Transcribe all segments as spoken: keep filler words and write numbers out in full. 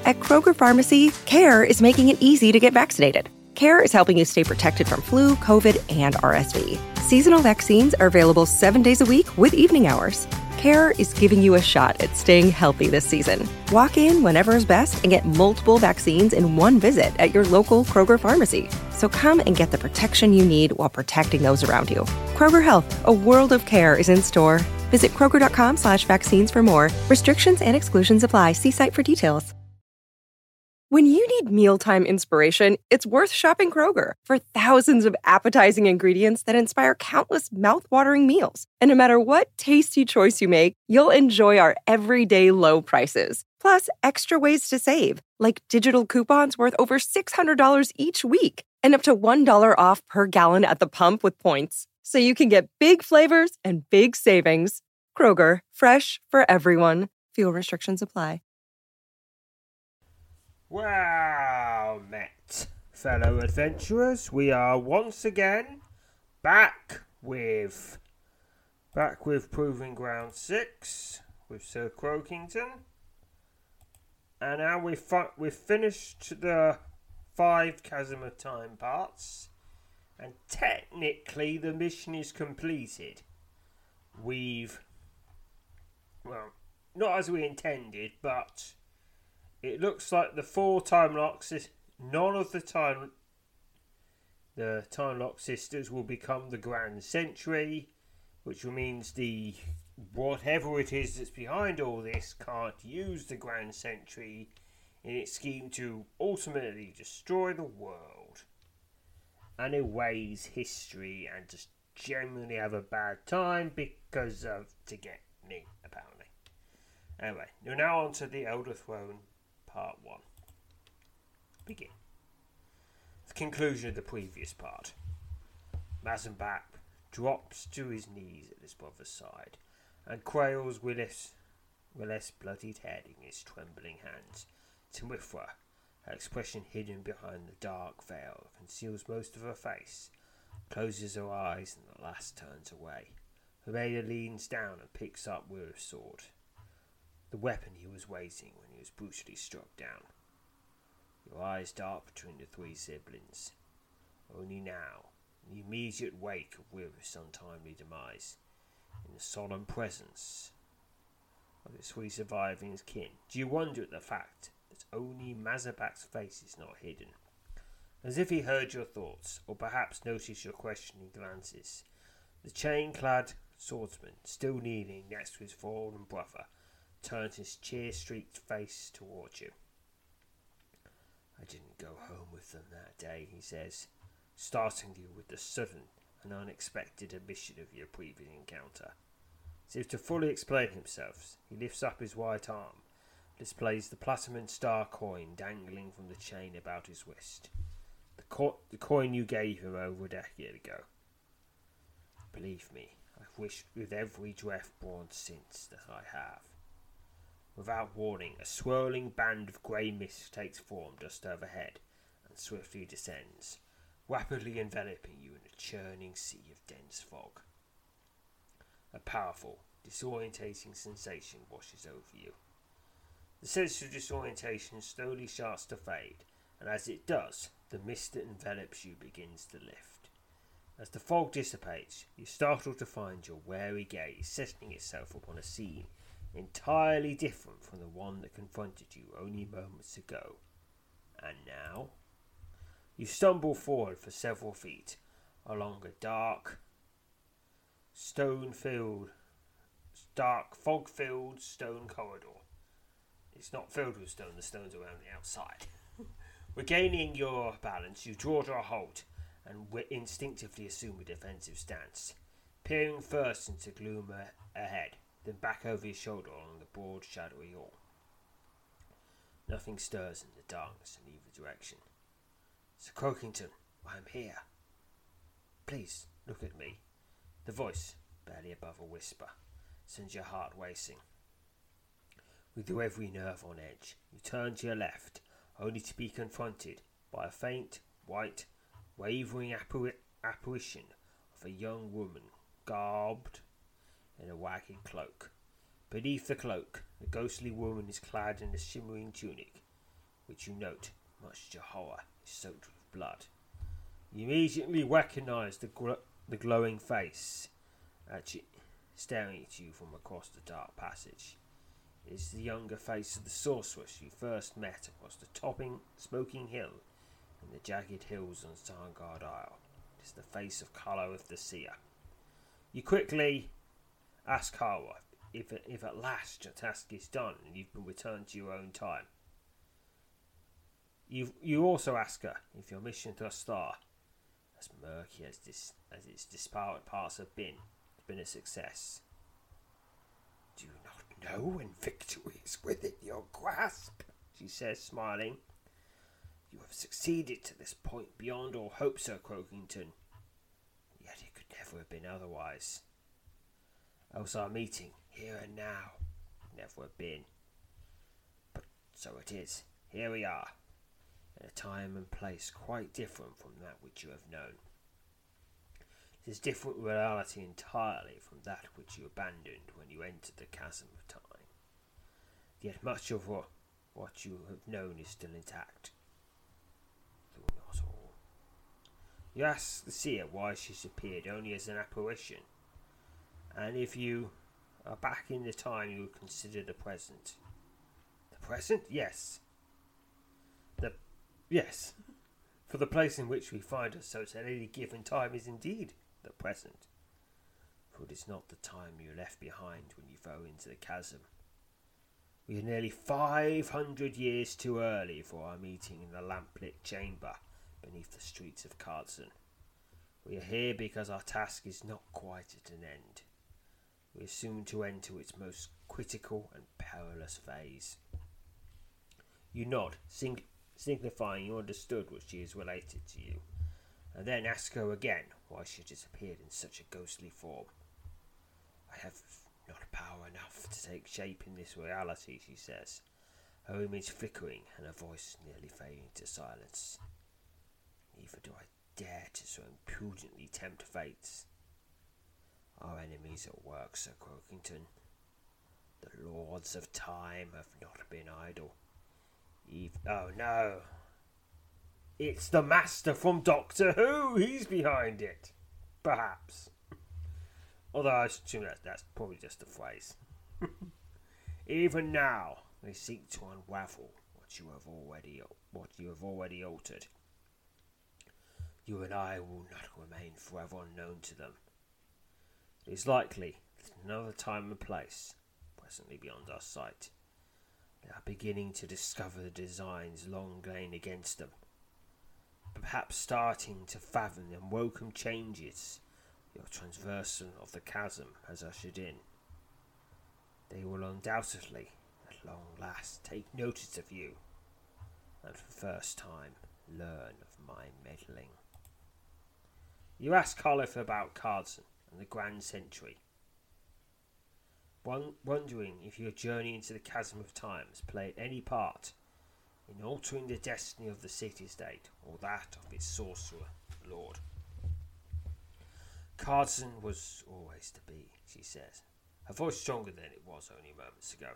At Kroger Pharmacy, CARE is making it easy to get vaccinated. CARE is helping you stay protected from flu, COVID, and R S V. Seasonal vaccines are available seven days a week with evening hours. CARE is giving you a shot at staying healthy this season. Walk in whenever is best and get multiple vaccines in one visit at your local Kroger Pharmacy. So come and get the protection you need while protecting those around you. Kroger Health, a world of care is in store. Visit Kroger.com slash vaccines for more. Restrictions and exclusions apply. See site for details. When you need mealtime inspiration, it's worth shopping Kroger for thousands of appetizing ingredients that inspire countless mouth-watering meals. And no matter what tasty choice you make, you'll enjoy our everyday low prices. Plus, extra ways to save, like digital coupons worth over six hundred dollars each week and up to one dollar off per gallon at the pump with points. So you can get big flavors and big savings. Kroger, fresh for everyone. Fuel restrictions apply. Well met, fellow adventurers, we are once again back with back with Proving Ground six with Sir Croakington, and now we've fi- we've finished the five Chasm of Time parts, and technically the mission is completed. We've well, not as we intended, but it looks like the four time locks, none of the time, the time lock sisters will become the Grand Sentry, which means the whatever it is that's behind all this can't use the Grand Sentry in its scheme to ultimately destroy the world and erase history and just generally have a bad time because of to get me apparently. Anyway, you're now on to the Elder Throne. Part one. Begin. The conclusion of the previous part. Mazzenbach drops to his knees at his brother's side and cradles Willis, Willis' bloodied head in his trembling hands. Timithra, her expression hidden behind the dark veil that conceals most of her face, closes her eyes and at last turns away. Hereda leans down and picks up Willis' sword, the weapon he was waiting when he was brutally struck down. Your eyes dart between the three siblings. Only now, in the immediate wake of Willis' untimely demise, in the solemn presence of his three surviving kin, do you wonder at the fact that only Mazzenbach's face is not hidden? As if he heard your thoughts, or perhaps noticed your questioning glances, the chain-clad swordsman, still kneeling next to his fallen brother, turns his tear-streaked face towards you. I didn't go home with them that day, he says, starting you with the sudden and unexpected admission of your previous encounter. As if to fully explain himself, he lifts up his right arm, displays the platinum star coin dangling from the chain about his wrist. The, co- the coin you gave him over a decade ago. Believe me, I've wished with every breath born since that I have. Without warning, a swirling band of grey mist takes form just overhead and swiftly descends, rapidly enveloping you in a churning sea of dense fog. A powerful, disorientating sensation washes over you. The sense of disorientation slowly starts to fade, and as it does, the mist that envelops you begins to lift. As the fog dissipates, you're startled to find your wary gaze settling itself upon a scene entirely different from the one that confronted you only moments ago. And now, you stumble forward for several feet along a dark, stone-filled, dark, fog-filled stone corridor. It's not filled with stone, the stones are around the outside. Regaining your balance, you draw to a halt and instinctively assume a defensive stance, peering first into gloom ahead, then back over his shoulder along the broad, shadowy hall. Nothing stirs in the darkness in either direction. Sir Croakington, I am here. Please, look at me. The voice, barely above a whisper, sends your heart racing. With your every nerve on edge, you turn to your left, only to be confronted by a faint, white, wavering appar- apparition of a young woman, garbed in a ragged cloak. Beneath the cloak, the ghostly woman is clad in a shimmering tunic. which you note, much to your horror, is soaked with blood. You immediately recognise the, gl- the glowing face at you, staring at you from across the dark passage. It is the younger face of the sorceress you first met across the topping, smoking hill in the jagged hills on Stargard Isle. It is the face of Karloth the Seer. You quickly ask Karloth if, if at last your task is done and you've been returned to your own time. You you also ask her if your mission thus far, as murky as this as its disparate parts have been, has been a success. Do you not know when victory is within your grasp? She says, smiling. You have succeeded to this point beyond all hope, Sir Croakington. Yet it could never have been otherwise. Else our meeting, here and now, could never have been. But so it is. Here we are, in a time and place quite different from that which you have known. It is different reality entirely from that which you abandoned when you entered the chasm of time. Yet much of what, what you have known is still intact. Though not all. You ask the seer why she's appeared only as an apparition, and if you are back in the time you would consider the present. The present? Yes. The yes. For the place in which we find ourselves at any given time is indeed the present. For it is not the time you left behind when you fell into the chasm. We are nearly five hundred years too early for our meeting in the lamplit chamber beneath the streets of Cardston. We are here because our task is not quite at an end. We are soon to enter its most critical and perilous phase. You nod, sing- signifying you understood what she has related to you, and then ask her again why she disappeared in such a ghostly form. I have not power enough to take shape in this reality, she says, her image flickering and her voice nearly fading to silence. Neither do I dare to so impudently tempt fates. Our enemies at work, Sir Croakington. The Lords of Time have not been idle. Eve- oh no! It's the Master from Doctor Who! He's behind it! Perhaps. Although I assume that that's probably just a phrase. Even now, they seek to unravel what you have already what you have already altered. You and I will not remain forever unknown to them. It is likely that in another time and place, presently beyond our sight, they are beginning to discover the designs long lain against them, perhaps starting to fathom the unwelcome changes your transversal of the chasm has ushered in. They will undoubtedly, at long last, take notice of you, and for the first time learn of my meddling. You ask Karloth about Cardston and the Grand Century, wondering if your journey into the chasm of time has played any part in altering the destiny of the city-state or that of its sorcerer lord. Cardston was always to be, she says, her voice stronger than it was only moments ago.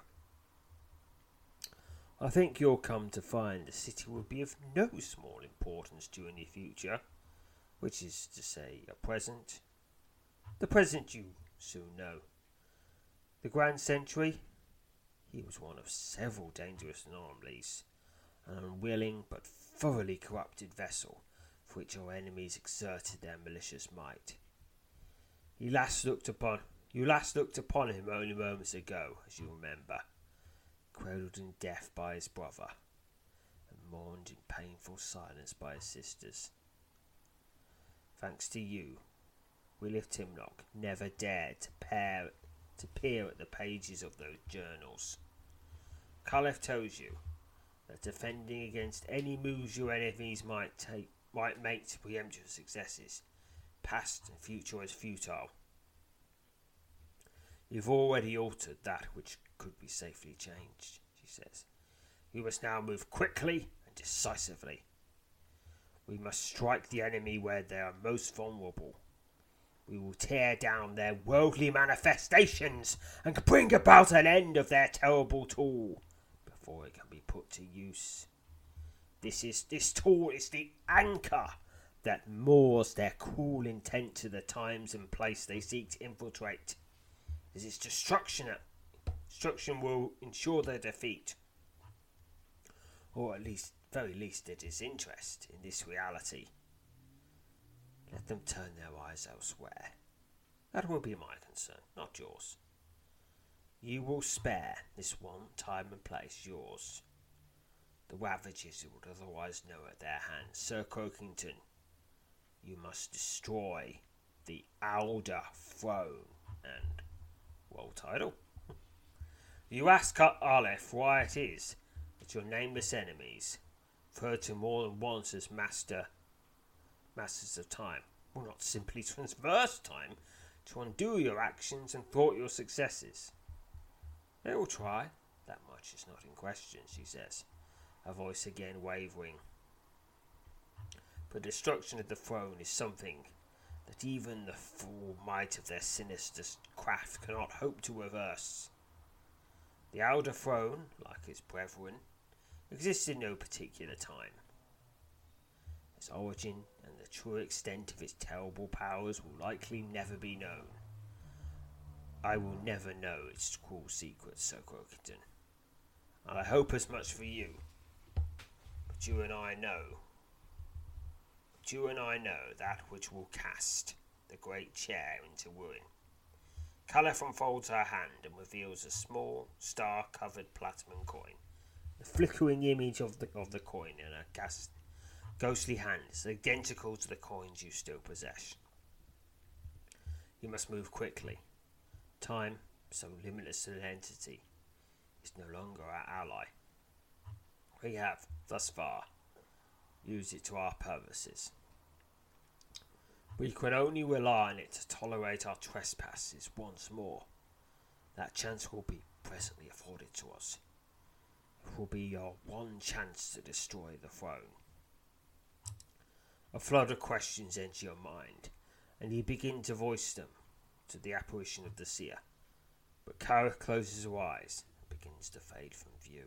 I think you'll come to find the city will be of no small importance to you in the future, which is to say, your present. The present you soon know. The Grand Century, he was one of several dangerous anomalies, an unwilling but thoroughly corrupted vessel for which your enemies exerted their malicious might. You last looked upon you last looked upon him only moments ago, as you remember, cradled in death by his brother, and mourned in painful silence by his sisters. Thanks to you, Williff Timlock never dared to peer, to peer at the pages of those journals. Karloth tells you that defending against any moves your enemies might take might make to preempt your successes, past and future, as futile. You've already altered that which could be safely changed, she says. We must now move quickly and decisively. We must strike the enemy where they are most vulnerable. We will tear down their worldly manifestations and bring about an end of their terrible tool before it can be put to use. This is this tool is the anchor that moors their cruel intent to the times and place they seek to infiltrate. It is its destruction that destruction will ensure their defeat, or at least, very least, their disinterest in this reality. Let them turn their eyes elsewhere. That will be my concern, not yours. You will spare this one time and place yours. The ravages you would otherwise know at their hands. Sir Croakington, you must destroy the Alder Throne and World Title. You ask Aleph why it is that your nameless enemies, referred to more than once as master, masters of time, will not simply transverse time to undo your actions and thwart your successes. They will try. That much is not in question, she says, her voice again wavering. But destruction of the throne is something that even the full might of their sinister craft cannot hope to reverse. The Alder Throne, like its brethren, exists in no particular time. Its origin and the true extent of its terrible powers will likely never be known. I will never know its cruel secrets, Sir Croakington, and I hope as much for you. But you and I know, but you and I know that which will cast the great chair into ruin. Caliph unfolds her hand and reveals a small, star-covered platinum coin. The flickering image of the of the coin in her gas, ghostly hand is identical to the coins you still possess. You must move quickly. Time, so limitless an entity, is no longer our ally. We have, thus far, used it to our purposes. We can only rely on it to tolerate our trespasses once more. That chance will be presently afforded to us. It will be your one chance to destroy the throne. A flood of questions enter your mind, and you begin to voice them to the apparition of the seer. But Kara closes her eyes and begins to fade from view.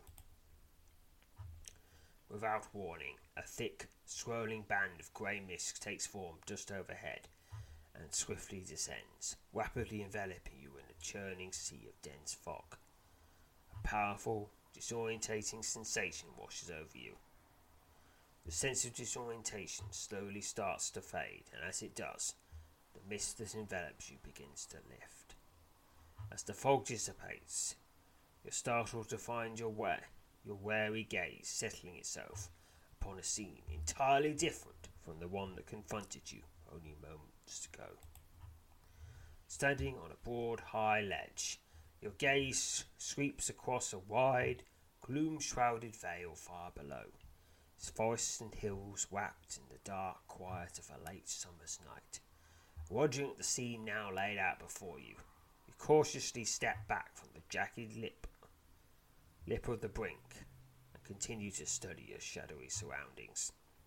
Without warning, a thick, swirling band of grey mist takes form just overhead and swiftly descends, rapidly enveloping you in a churning sea of dense fog. A powerful, disorientating sensation washes over you. The sense of disorientation slowly starts to fade, and as it does, the mist that envelops you begins to lift. As the fog dissipates, you're startled to find your way. Your wary gaze settling itself upon a scene entirely different from the one that confronted you only moments ago. Standing on a broad, high ledge, your gaze sweeps across a wide, gloom-shrouded vale far below, its forests and hills wrapped in the dark quiet of a late summer's night. Watching the scene now laid out before you, you cautiously step back from the jagged lip lip of the brink and continue to study your shadowy surroundings.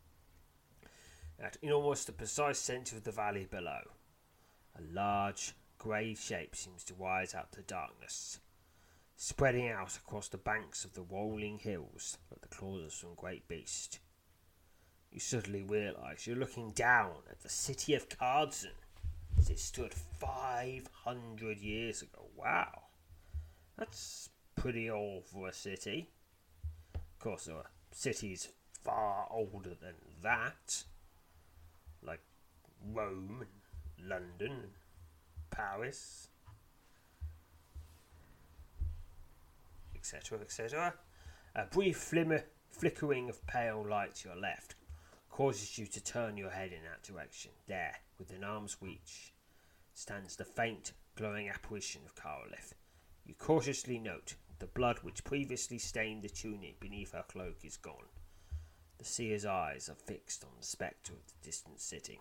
At in almost the precise centre of the valley below, a large grey shape seems to rise out of the darkness, spreading out across the banks of the rolling hills like the claws of some great beast. You suddenly realise you're looking down at the city of Cardson as it stood five hundred years ago. Wow, that's pretty old for a city. Of course, there are cities far older than that, like Rome and London and Paris, et cetera, et cetera. A brief flimmer, flickering of pale light to your left causes you to turn your head in that direction. There, within arm's reach, stands the faint, glowing apparition of Karolith. You cautiously note the blood which previously stained the tunic beneath her cloak is gone. The seer's eyes are fixed on the spectre of the distant city.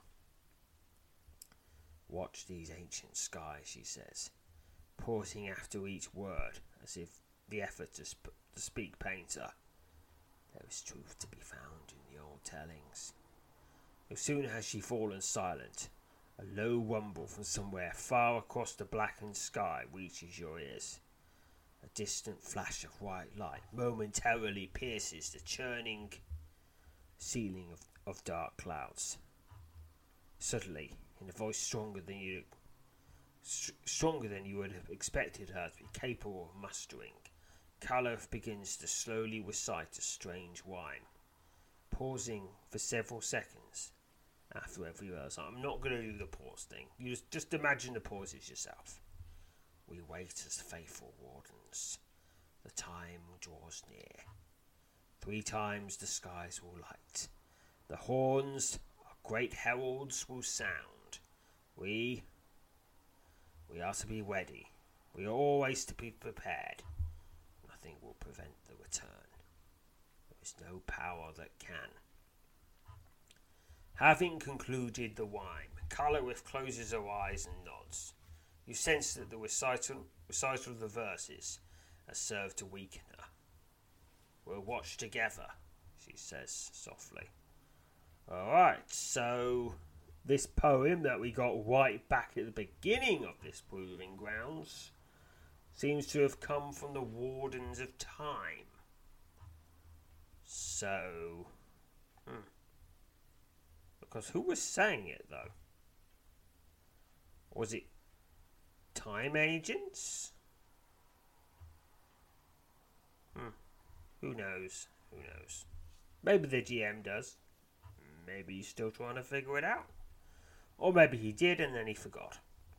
Watch these ancient skies, she says, pausing after each word as if the effort to, sp- to speak pains her. There is truth to be found in the old tellings. No sooner has she fallen silent, a low rumble from somewhere far across the blackened sky reaches your ears. A distant flash of white light momentarily pierces the churning ceiling of, of dark clouds. Suddenly, in a voice stronger than you st- stronger than you would have expected her to be capable of mustering, Caliph begins to slowly recite a strange whine, pausing for several seconds after every verse. I'm not going to do the pause thing. You just, just imagine the pauses yourself. We wait as faithful wardens. The time draws near. Three times the skies will light. The horns of great heralds will sound. We, we are to be ready. We are always to be prepared. Nothing will prevent the return. There is no power that can. Having concluded the whine, Caliph closes her eyes and nods. You sense that the recital, recital of the verses has served to weaken her. We'll watch together, she says softly. Alright, so this poem that we got right back at the beginning of this Proving Grounds seems to have come from the Wardens of Time. So, hmm. Because who was saying it, though? Was it time agents? Hmm. Who knows? Who knows? Maybe the G M does. Maybe he's still trying to figure it out. Or maybe he did and then he forgot.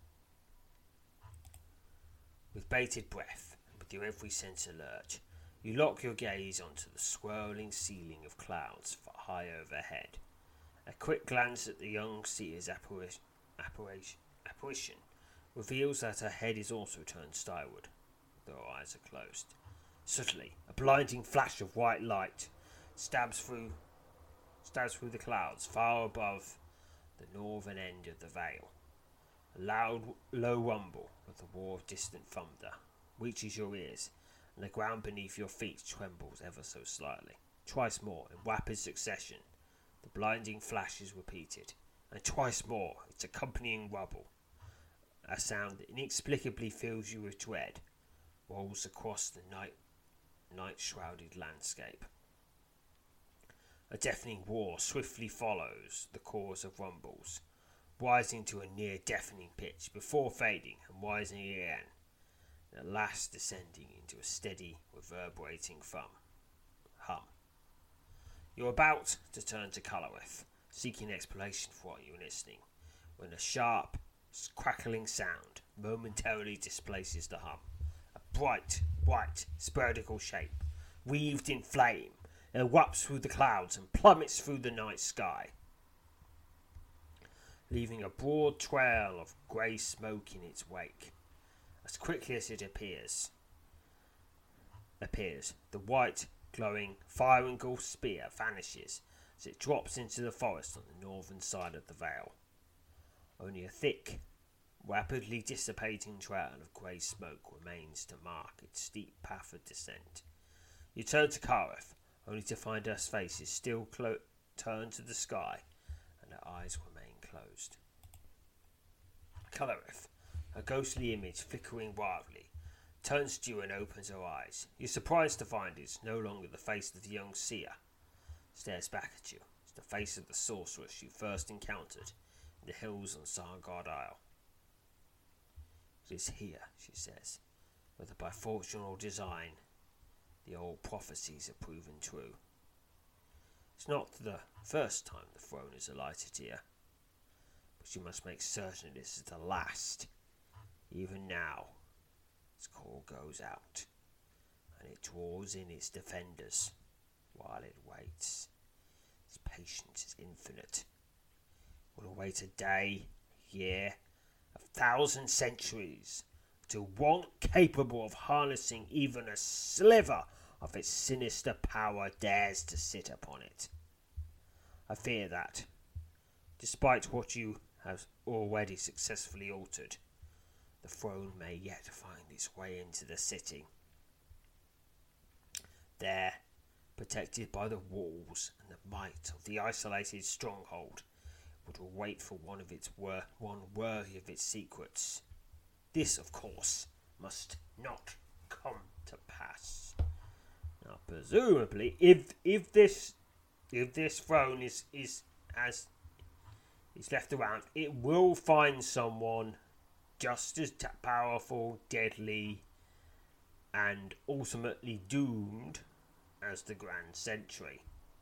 With bated breath, and with your every sense alert, you lock your gaze onto the swirling ceiling of clouds high overhead. A quick glance at the young seer's apparition, apparition, apparition reveals that her head is also turned skyward, though her eyes are closed. Suddenly, a blinding flash of white light stabs through, stabs through the clouds far above the northern end of the vale. A loud, low rumble of the roar of distant thunder reaches your ears, and the ground beneath your feet trembles ever so slightly. Twice more, in rapid succession, the blinding flash is repeated, and twice more, its accompanying rubble. A sound that inexplicably fills you with dread rolls across the night, night-shrouded landscape. A deafening roar swiftly follows the chorus of rumbles, rising to a near-deafening pitch before fading and rising again, and at last descending into a steady, reverberating thum. hum. You're about to turn to Caliph, seeking explanation for what you're listening, when a sharp, crackling sound momentarily displaces the hum. A bright, white, spherical shape, weaved in flame, erupts through the clouds and plummets through the night sky, leaving a broad trail of grey smoke in its wake. As quickly as it appears, appears, the white, glowing, fire-engulfed spear vanishes as it drops into the forest on the northern side of the vale. Only a thick, rapidly dissipating trail of grey smoke remains to mark its steep path of descent. You turn to Caliph, only to find her face is still clo- turned to the sky, and her eyes remain closed. Caliph, a ghostly image flickering wildly, turns to you and opens her eyes. You're surprised to find it's no longer the face of the young seer. Stares back at you. It's the face of the sorceress you first encountered in the hills on Sargard Isle. It is here, she says, whether by fortune or design, the old prophecies are proven true. It's not the first time the throne is alighted here, but you must make certain this is the last. Even now, its call goes out, and it draws in its defenders while it waits. Its patience is infinite. It will await a day, a year, a thousand centuries, to one capable of harnessing even a sliver of its sinister power dares to sit upon it. I fear that, despite what you have already successfully altered, the throne may yet find its way into the city. There, protected by the walls and the might of the isolated stronghold, it would wait for one of its wor- one worthy of its secrets. This, of course, must not come to pass. Now, presumably, if if this if this throne is, is as is left around, it will find someone just as t- powerful, deadly, and ultimately doomed as the Grand Sentry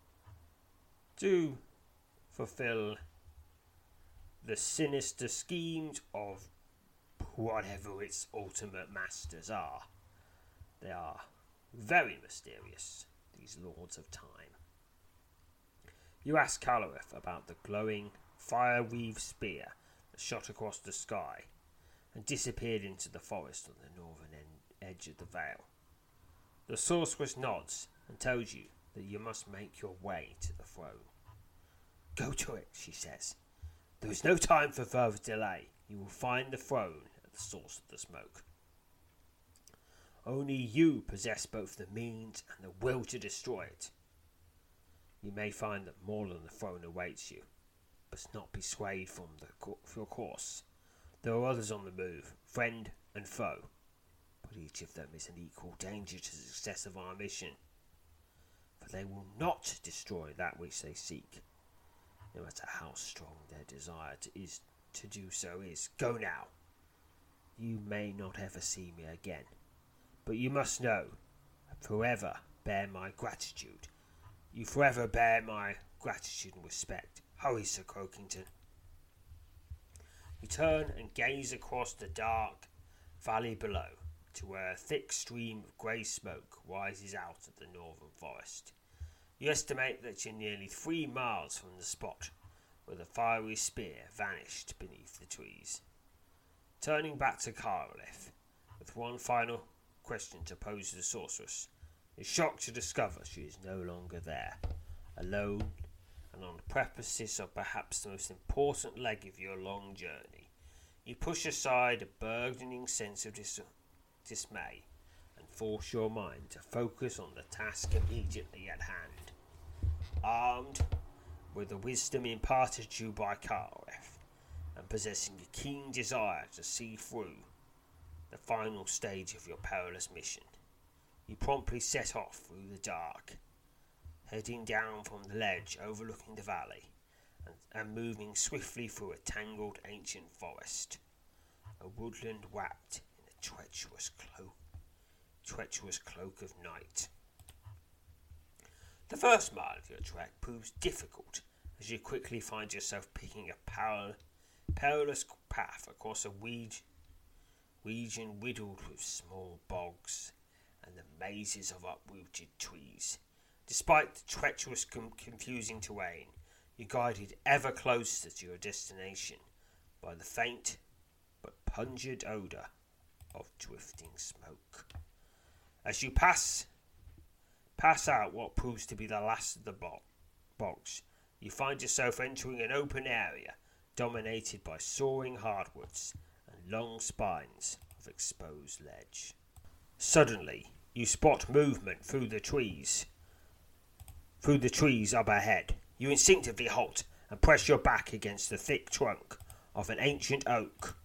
to fulfill the sinister schemes of whatever its ultimate masters are. They are very mysterious, these Lords of Time. You ask Calareth about the glowing, fire-weaved spear that shot across the sky and disappeared into the forest on the northern end, edge of the Vale. The sorceress nods and tells you that you must make your way to the throne. Go to it, she says. There is no time for further delay. You will find the throne at the source of the smoke. Only you possess both the means and the will to destroy it. You may find that more than the throne awaits you, but not be swayed from the co- your course. There are others on the move, friend and foe, but each of them is an equal danger to the success of our mission. For they will not destroy that which they seek, no matter how strong their desire to, is, to do so is. Go now. You may not ever see me again, but you must know, forever bear my gratitude. You forever bear my gratitude and respect. Hurry, Sir Croakington. You turn and gaze across the dark valley below to where a thick stream of grey smoke rises out of the northern forest. You estimate that you're nearly three miles from the spot where the fiery spear vanished beneath the trees. Turning back to Calareth, with one final question to pose to the sorceress, you're shocked to discover she is no longer there, alone and on the precipice of perhaps the most important leg of your long journey. You push aside a burgeoning sense of dis- dismay and force your mind to focus on the task immediately at hand. Armed with the wisdom imparted to you by Calareth, and possessing a keen desire to see through the final stage of your perilous mission, you promptly set off through the dark, heading down from the ledge overlooking the valley, and, and moving swiftly through a tangled ancient forest, a woodland wrapped in a treacherous cloak, treacherous cloak of night. The first mile of your trek proves difficult, as you quickly find yourself picking a parallel, perilous path across a weed, region riddled with small bogs and the mazes of uprooted trees. Despite the treacherous, com- confusing terrain, you're guided ever closer to your destination by the faint but pungent odour of drifting smoke. As you pass pass out what proves to be the last of the bo- bogs, you find yourself entering an open area dominated by soaring hardwoods and long spines of exposed ledge. Suddenly, you spot movement through the trees. Through the trees up ahead, you instinctively halt and press your back against the thick trunk of an ancient oak.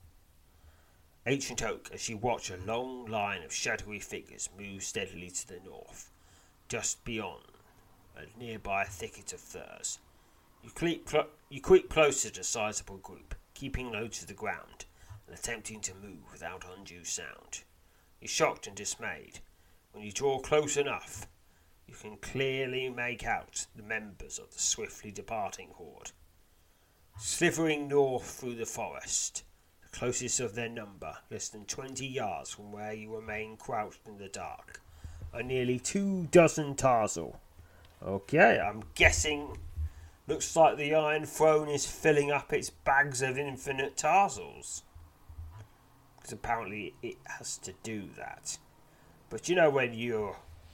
Ancient oak, as you watch a long line of shadowy figures move steadily to the north, just beyond a nearby thicket of firs. You creep, cl- you creep closer to a sizable group, keeping low to the ground and attempting to move without undue sound. You're shocked and dismayed. When you draw close enough, you can clearly make out the members of the swiftly departing horde. Slithering north through the forest, the closest of their number, less than twenty yards from where you remain crouched in the dark, are nearly two dozen Tarzal. Okay, I'm guessing looks like the Iron Throne is filling up its bags of infinite Tarzals. Because apparently it has to do that. But you know when you're...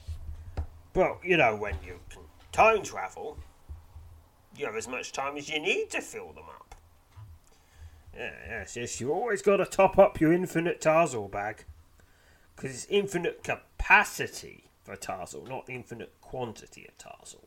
Well, you know when you can time travel, you have as much time as you need to fill them up. Yeah, yes, yes, you always got to top up your infinite Tarzal bag. Because it's infinite capacity for Tarzal, not infinite quantity of Tarzal.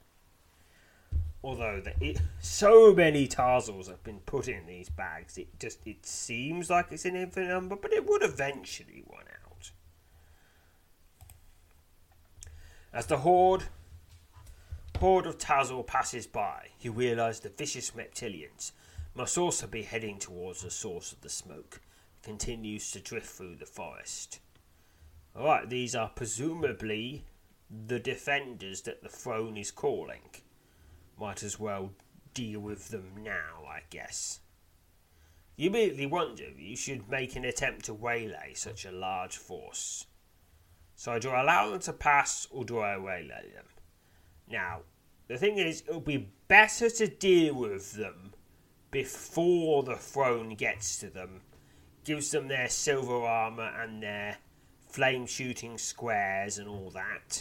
Although the, it, so many Tarzals have been put in these bags, it just it seems like it's an infinite number, but it would eventually run out. As the horde horde of Tazal passes by, you realise the vicious reptilians must also be heading towards the source of the smoke that continues to drift through the forest. Alright, these are presumably the defenders that the throne is calling. Might as well deal with them now, I guess. You immediately wonder if you should make an attempt to waylay such a large force. So do I allow them to pass or do I waylay them? Now, the thing is, it'll be better to deal with them before the throne gets to them, gives them their silver armour and their flame shooting squares and all that,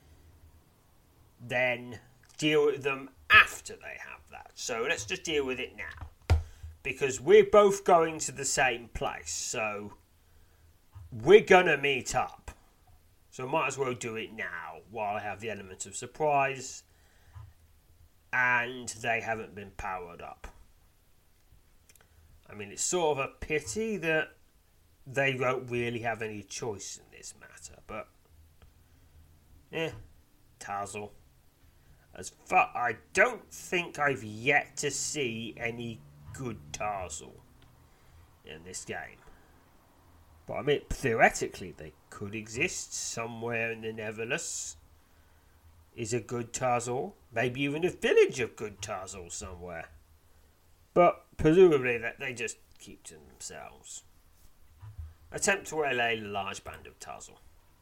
then deal with them after they have that. So let's just deal with it now, because we're both going to the same place, so we're gonna meet up. So might as well do it now while I have the element of surprise and they haven't been powered up. I mean, it's sort of a pity that they won't really have any choice in this matter, but eh, Tazal. As far, I don't think I've yet to see any good Tazal in this game. But I mean, theoretically, they could exist somewhere in the Neverless. Is a good Tazal, maybe even a village of good Tazal somewhere. But presumably that they just keep to themselves. Attempt to waylay a large band of Tazal.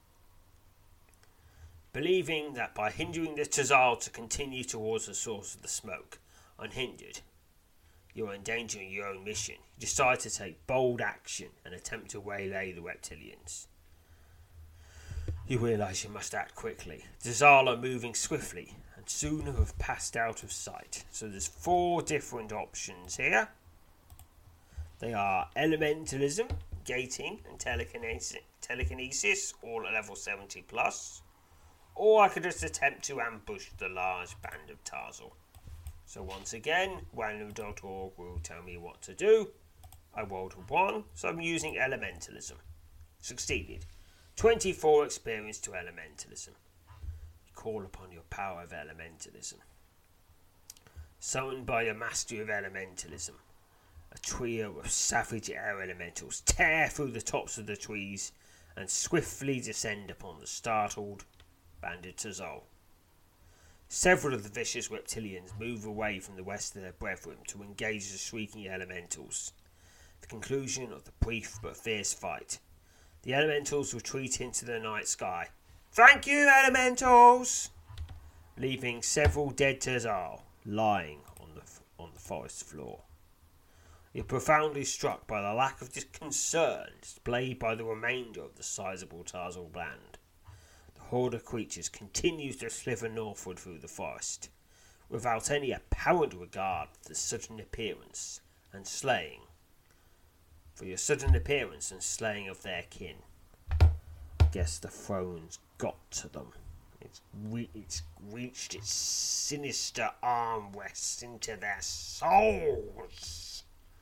Believing that by hindering the Tazal to continue towards the source of the smoke, unhindered, you are endangering your own mission, you decide to take bold action and attempt to waylay the reptilians. You realise you must act quickly. The Tazal are moving swiftly and soon have passed out of sight. So there's four different options here. They are Elementalism, Gating and Telekinesis, telekinesis all at level seventy plus. Or I could just attempt to ambush the large band of Tazal. So once again, Wanu dot org will tell me what to do. I rolled a one, so I'm using Elementalism. Succeeded. twenty-four experience to Elementalism. Call upon your power of Elementalism. Summoned by your mastery of Elementalism, a trio of savage air elementals tear through the tops of the trees and swiftly descend upon the startled banded Tazal. Several of the vicious reptilians move away from the rest of their brethren to engage the shrieking elementals. The conclusion of the brief but fierce fight. The elementals retreat into the night sky. Thank you, elementals! Leaving several dead Tazal lying on the on the forest floor. You're profoundly struck by the lack of concern displayed by the remainder of the sizable Tazal band. The horde of creatures continues to slither northward through the forest, without any apparent regard for the sudden appearance and slaying. For your sudden appearance and slaying of their kin. I guess the throne's got to them. It's, re- it's reached its sinister arm rests into their souls.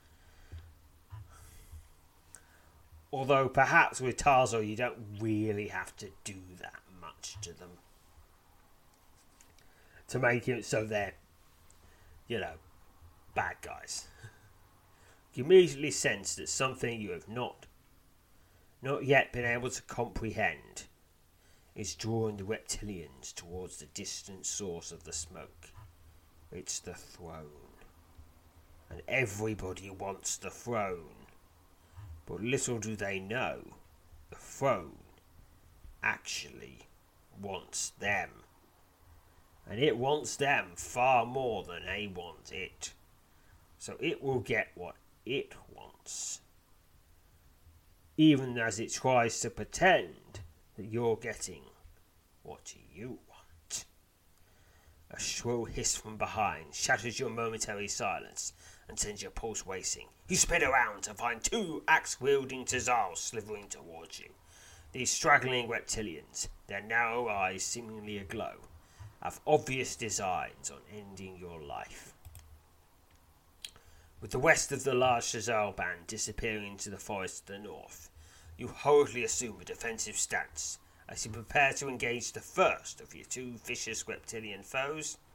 Although perhaps with Tazal you don't really have to do that much to them. To make it so they're, you know, bad guys. You immediately sense that something you have not, not yet been able to comprehend is drawing the reptilians towards the distant source of the smoke. It's the throne. And everybody wants the throne. But little do they know, the throne actually wants them. And it wants them far more than they want it. So it will get what it wants. Even as it tries to pretend that you're getting what you want. A shrill hiss from behind shatters your momentary silence and sends your pulse racing. You spin around to find two axe-wielding Tazal slithering towards you. These straggling reptilians, their narrow eyes seemingly aglow, have obvious designs on ending your life. With the rest of the large Tazal band disappearing into the forest to the north, you hurriedly assume a defensive stance as you prepare to engage the first of your two vicious reptilian foes.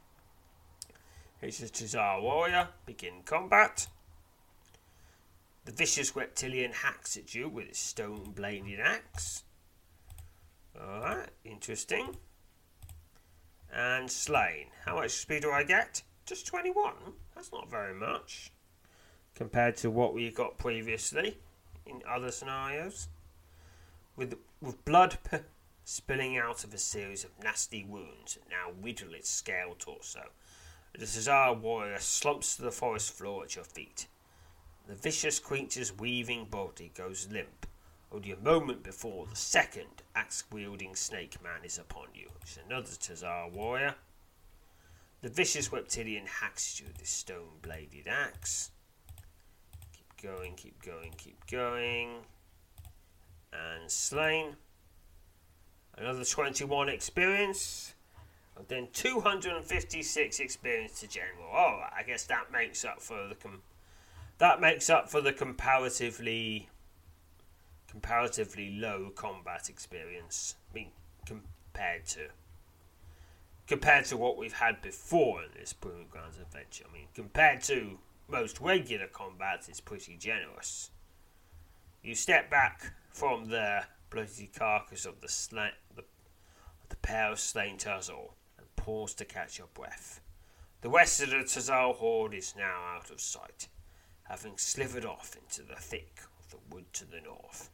It's a Tazar warrior. Begin combat. The vicious reptilian hacks at you with his stone-bladed axe. Alright, interesting. And slain. How much speed do I get? Just twenty-one. That's not very much compared to what we got previously in other scenarios. With with blood p- spilling out of a series of nasty wounds that now riddle its scale torso, the Tazar warrior slumps to the forest floor at your feet. The vicious creature's weaving body goes limp, only a moment before the second axe-wielding snake man is upon you. It's another Tazar warrior. The vicious reptilian hacks you with his stone-bladed axe. Keep going, keep going, keep going. And slain. Another twenty-one experience. And then two hundred fifty-six experience to general. Oh, I guess that makes up for the com- that makes up for the comparatively comparatively low combat experience. I mean, compared to compared to what we've had before in this Proving Grounds adventure. I mean, compared to most regular combat, it's pretty generous. You step back from the bloody carcass of the, sla- the, the pair of slain Tazar and pause to catch your breath. The rest of the Tazar horde is now out of sight, having slithered off into the thick of the wood to the north.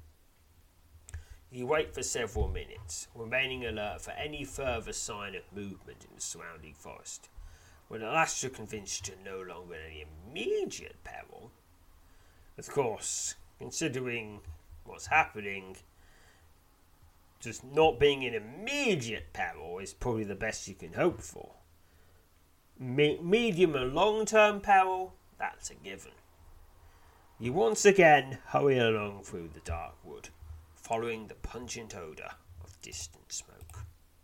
You wait for several minutes, remaining alert for any further sign of movement in the surrounding forest. When at last you're convinced you're no longer in any immediate peril. Of course, considering what's happening, just not being in immediate peril is probably the best you can hope for. Me- medium and long-term peril, that's a given. You once again hurry along through the dark wood, following the pungent odour of distant smoke.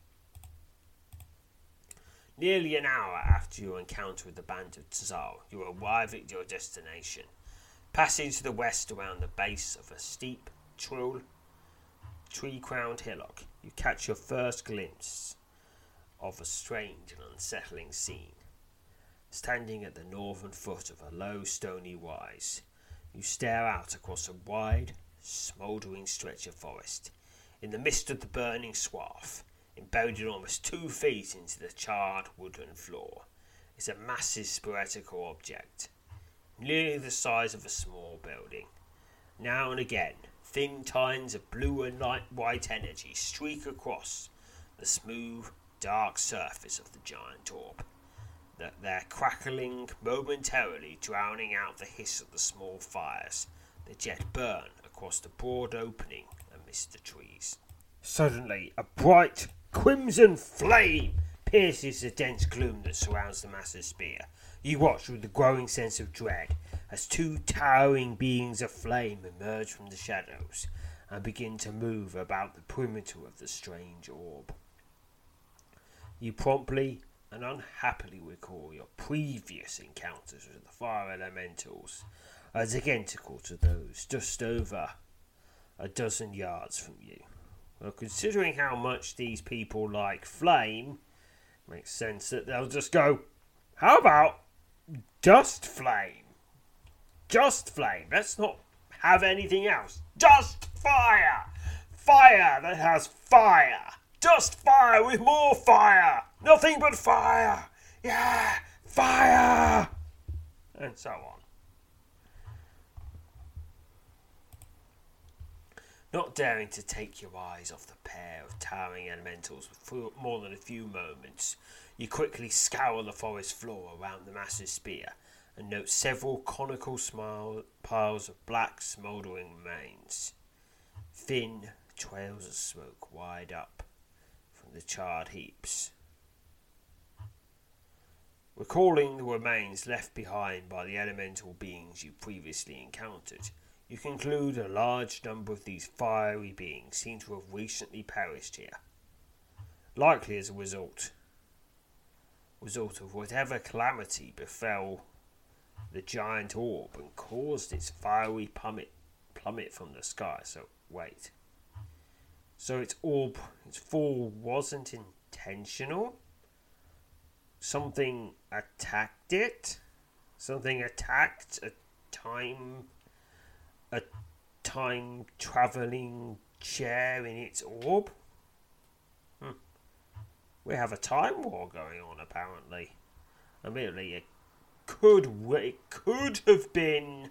Nearly an hour after your encounter with the band of Tazar, you arrive at your destination, passing to the west around the base of a steep, trill, tree-crowned hillock. You catch your first glimpse of a strange and unsettling scene. Standing at the northern foot of a low stony rise, you stare out across a wide, smouldering stretch of forest. In the midst of the burning swath, embedded almost two feet into the charred wooden floor, is a massive spherical object, nearly the size of a small building. Now and again, thin tines of blue and light white energy streak across the smooth, dark surface of the giant orb, that their crackling momentarily drowning out the hiss of the small fires that yet burn across the broad opening amidst the trees. Suddenly, a bright crimson flame pierces the dense gloom that surrounds the massive spear. You watch with a growing sense of dread as two towering beings of flame emerge from the shadows and begin to move about the perimeter of the strange orb. You promptly and unhappily recall your previous encounters with the fire elementals, as identical to those just over a dozen yards from you. Well, considering how much these people like flame, it makes sense that they'll just go, how about just flame? Just flame. Let's not have anything else. Just fire. Fire that has fire. Just fire with more fire. Nothing but fire. Yeah, fire. And so on. Not daring to take your eyes off the pair of towering elementals for more than a few moments, you quickly scour the forest floor around the massive spear and note several conical smile piles of black smouldering remains. Thin trails of smoke wide up from the charred heaps. Recalling the remains left behind by the elemental beings you previously encountered, you conclude a large number of these fiery beings seem to have recently perished here, likely as a result, result of whatever calamity befell the giant orb and caused its fiery plummet, plummet from the sky. So, wait. So its orb, its fall wasn't intentional? something attacked it. Something attacked a time, a time traveling chair in its orb. Hmm. We have a time war going on, apparently. Admittedly, it could it could have been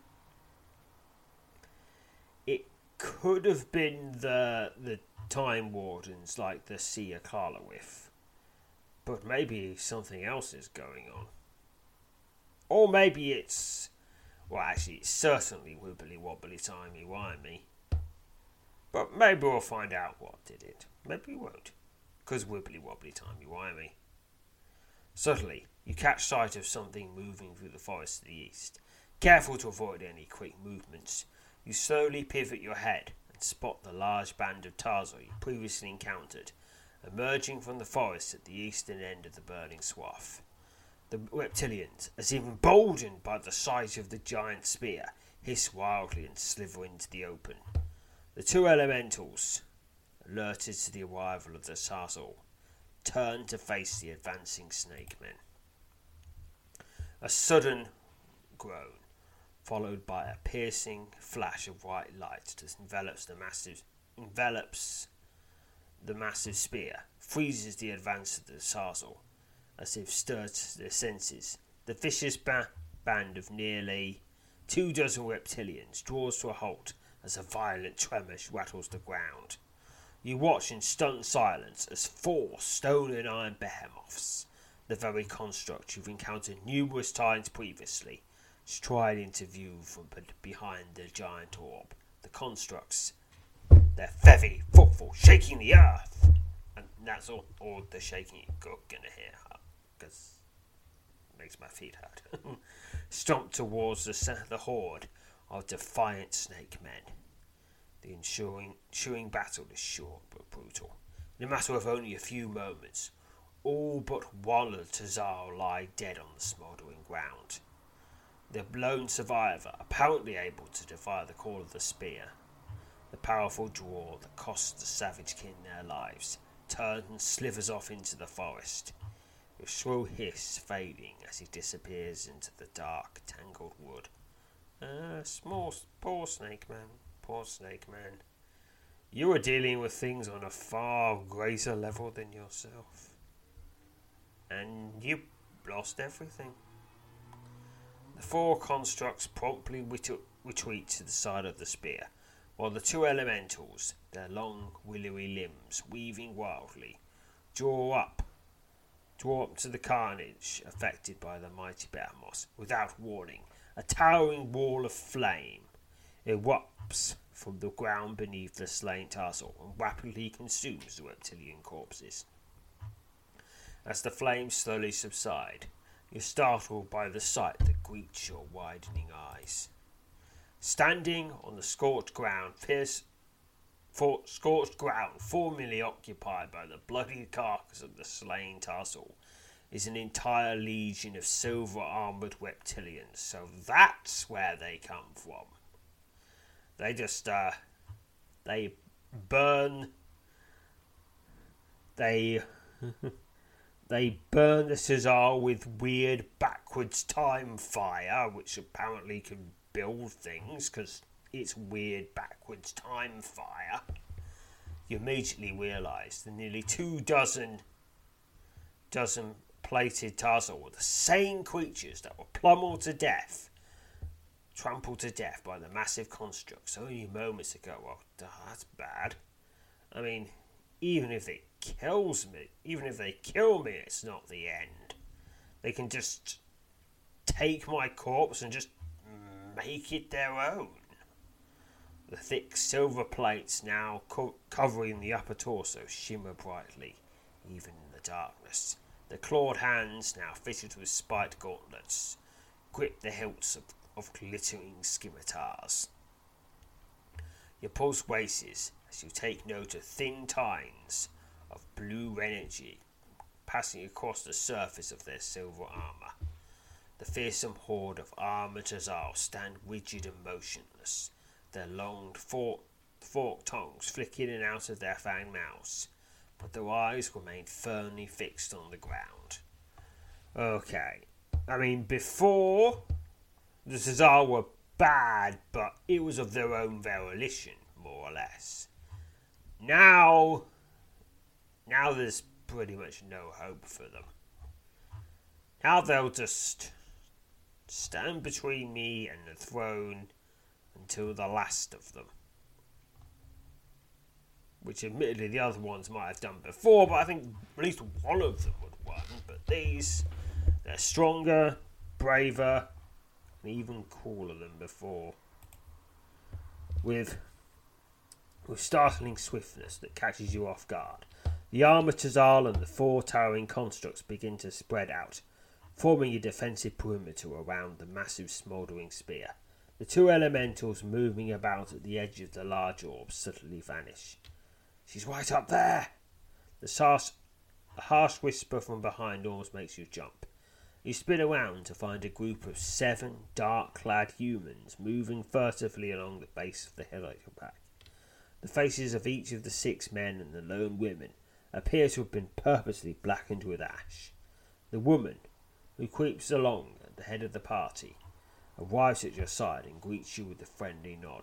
it could have been the the Time Wardens like the Sea of Karlawith, but maybe something else is going on, or maybe it's well, actually, it's certainly wibbly wobbly timey wimey. But maybe we'll find out what did it. Maybe we won't, because wibbly wobbly timey wimey. Suddenly, you catch sight of something moving through the forest to the east. Careful to avoid any quick movements, you slowly pivot your head and spot the large band of Tarzan you previously encountered, emerging from the forest at the eastern end of the burning swath. The reptilians, as if emboldened by the sight of the giant spear, hiss wildly and slither into the open. The two elementals, alerted to the arrival of the Sazal, turn to face the advancing snake men. A sudden groan, followed by a piercing flash of white light that envelops the massive envelops the massive spear, freezes the advance of the Sazal, as if stirred to their senses. The vicious ba- band of nearly two dozen reptilians draws to a halt as a violent tremor rattles the ground. You watch in stunned silence as four stone and iron behemoths, the very construct you've encountered numerous times previously, stride into view from behind the giant orb. The constructs, their heavy footfall shaking the earth, and that's all, all the shaking you're gonna hear, because it makes my feet hurt. Stomp towards the, the horde of defiant snake men. The ensuing, ensuing battle is short but brutal. In a matter of only a few moments, all but one of the Tazal lie dead on the smouldering ground. The lone survivor, apparently able to defy the call of the spear, the powerful draw that costs the savage kin their lives, turns and slithers off into the forest, with shrill hiss fading as he disappears into the dark, tangled wood. Ah, small, poor snake man. Poor snake man. You are dealing with things on a far greater level than yourself. And you lost everything. The four constructs promptly ret- retreat to the side of the spear, while the two elementals, their long, willowy limbs weaving wildly, draw up, draw up to the carnage affected by the mighty behemoths. Without warning, a towering wall of flame erupts from the ground beneath the slain Tarzan and rapidly consumes the reptilian corpses. As the flames slowly subside, you're startled by the sight that greets your widening eyes. Standing on the scorched ground, fierce, for, scorched ground formerly occupied by the bloody carcass of the slain Tarzan, is an entire legion of silver-armoured reptilians, so that's where they come from. They just, uh, they burn, they, they burn the Tazal with weird backwards time fire, which apparently can build things, because it's weird backwards time fire. You immediately realise the nearly two dozen, dozen plated Tarzan were the same creatures that were plummeled to death, trampled to death by the massive constructs only moments ago. Well, that's bad. I mean, even if it kills me, even if they kill me, it's not the end. They can just take my corpse and just make it their own. The thick silver plates now co- covering the upper torso shimmer brightly, even in the darkness. The clawed hands, now fitted with spiked gauntlets, grip the hilts of of glittering scimitars. Your pulse races as you take note of thin tines of blue energy passing across the surface of their silver armour. The fearsome horde of armoured Tazal stand rigid and motionless, their long forked, forked tongues flick in and out of their fanged mouths, but their eyes remain firmly fixed on the ground. Okay. I mean, before, the Cesar were bad, but it was of their own volition, more or less. Now, now there's pretty much no hope for them. Now they'll just stand between me and the throne until the last of them. Which admittedly the other ones might have done before, but I think at least one of them would won. But these, they're stronger, braver, and even cooler than before. With, with startling swiftness that catches you off guard, the armoured Tazal and the four towering constructs begin to spread out, forming a defensive perimeter around the massive smouldering spear. The two elementals moving about at the edge of the large orb suddenly vanish. She's right up there! The harsh, harsh whisper from behind almost makes you jump. You spin around to find a group of seven dark-clad humans moving furtively along the base of the helipad. The faces of each of the six men and the lone women appear to have been purposely blackened with ash. The woman, who creeps along at the head of the party, arrives at your side and greets you with a friendly nod.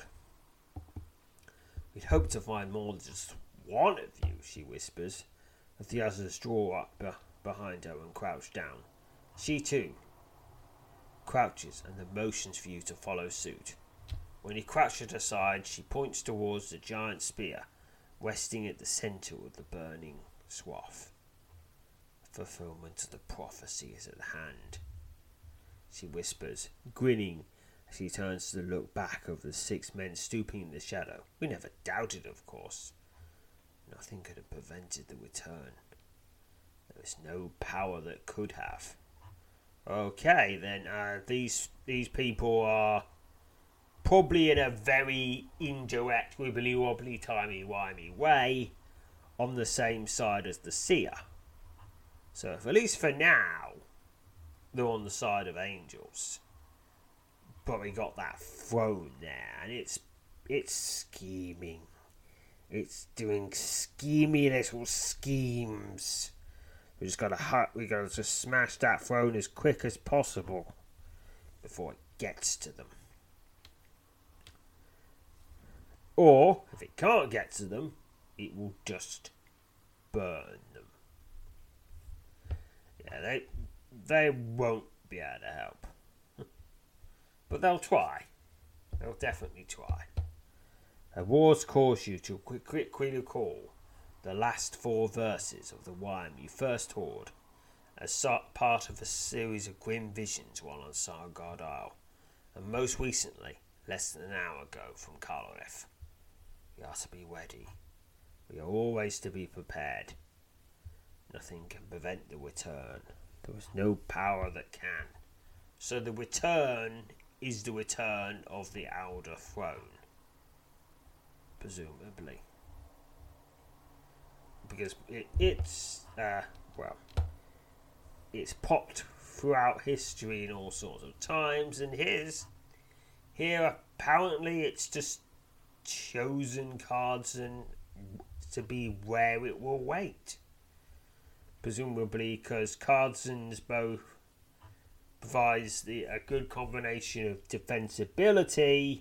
We'd hoped to find more than just one of you, she whispers, as the others draw up be- behind her and crouch down. She too crouches and then motions for you to follow suit. When you crouch at her side, she points towards the giant spear resting at the centre of the burning swath. The fulfillment of the prophecy is at hand, she whispers, grinning as she turns to look back over the six men stooping in the shadow. We never doubted, of course. Nothing could have prevented the return. There was no power that could have. Okay, then, uh, these these people are probably in a very indirect, wibbly-wobbly, timey-wimey way on the same side as the seer. So, if, at least for now, they're on the side of angels. But we got that throne there, and it's it's scheming. It's doing schemy little schemes. We just gotta we gotta just smash that throne as quick as possible before it gets to them. Or if it can't get to them, it will just burn them. Yeah, they they won't be able to help, but they'll try. They'll definitely try. Her words cause you to quickly recall the last four verses of the rhyme you first heard as part of a series of grim visions while on Sargard Isle, and most recently, less than an hour ago, from Karloff. We are to be ready. We are always to be prepared. Nothing can prevent the return. There is no power that can. So the return is the return of the Elder Throne. Presumably. Because it, it's, uh, well, it's popped throughout history in all sorts of times, and here's, here apparently it's just chosen cards and to be where it will wait. Presumably because Cardson's both provides the, a good combination of defensibility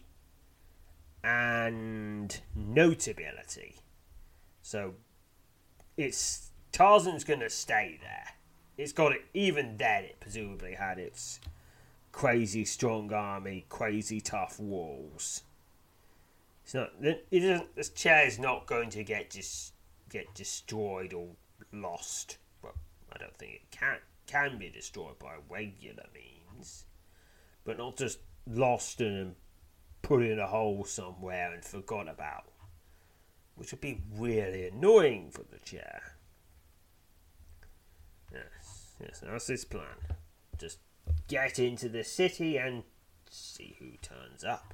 and notability. So it's Tarzan's going to stay there. It's got it. Even then, it presumably had its crazy strong army, crazy tough walls. It's not. It isn't. This chair is not going to get just get destroyed or lost. Well, I don't think it can can be destroyed by regular means, but not just lost and put in a hole somewhere and forgot about, which would be really annoying for the chair. Yes, yes, that's his plan. Just get into the city and see who turns up.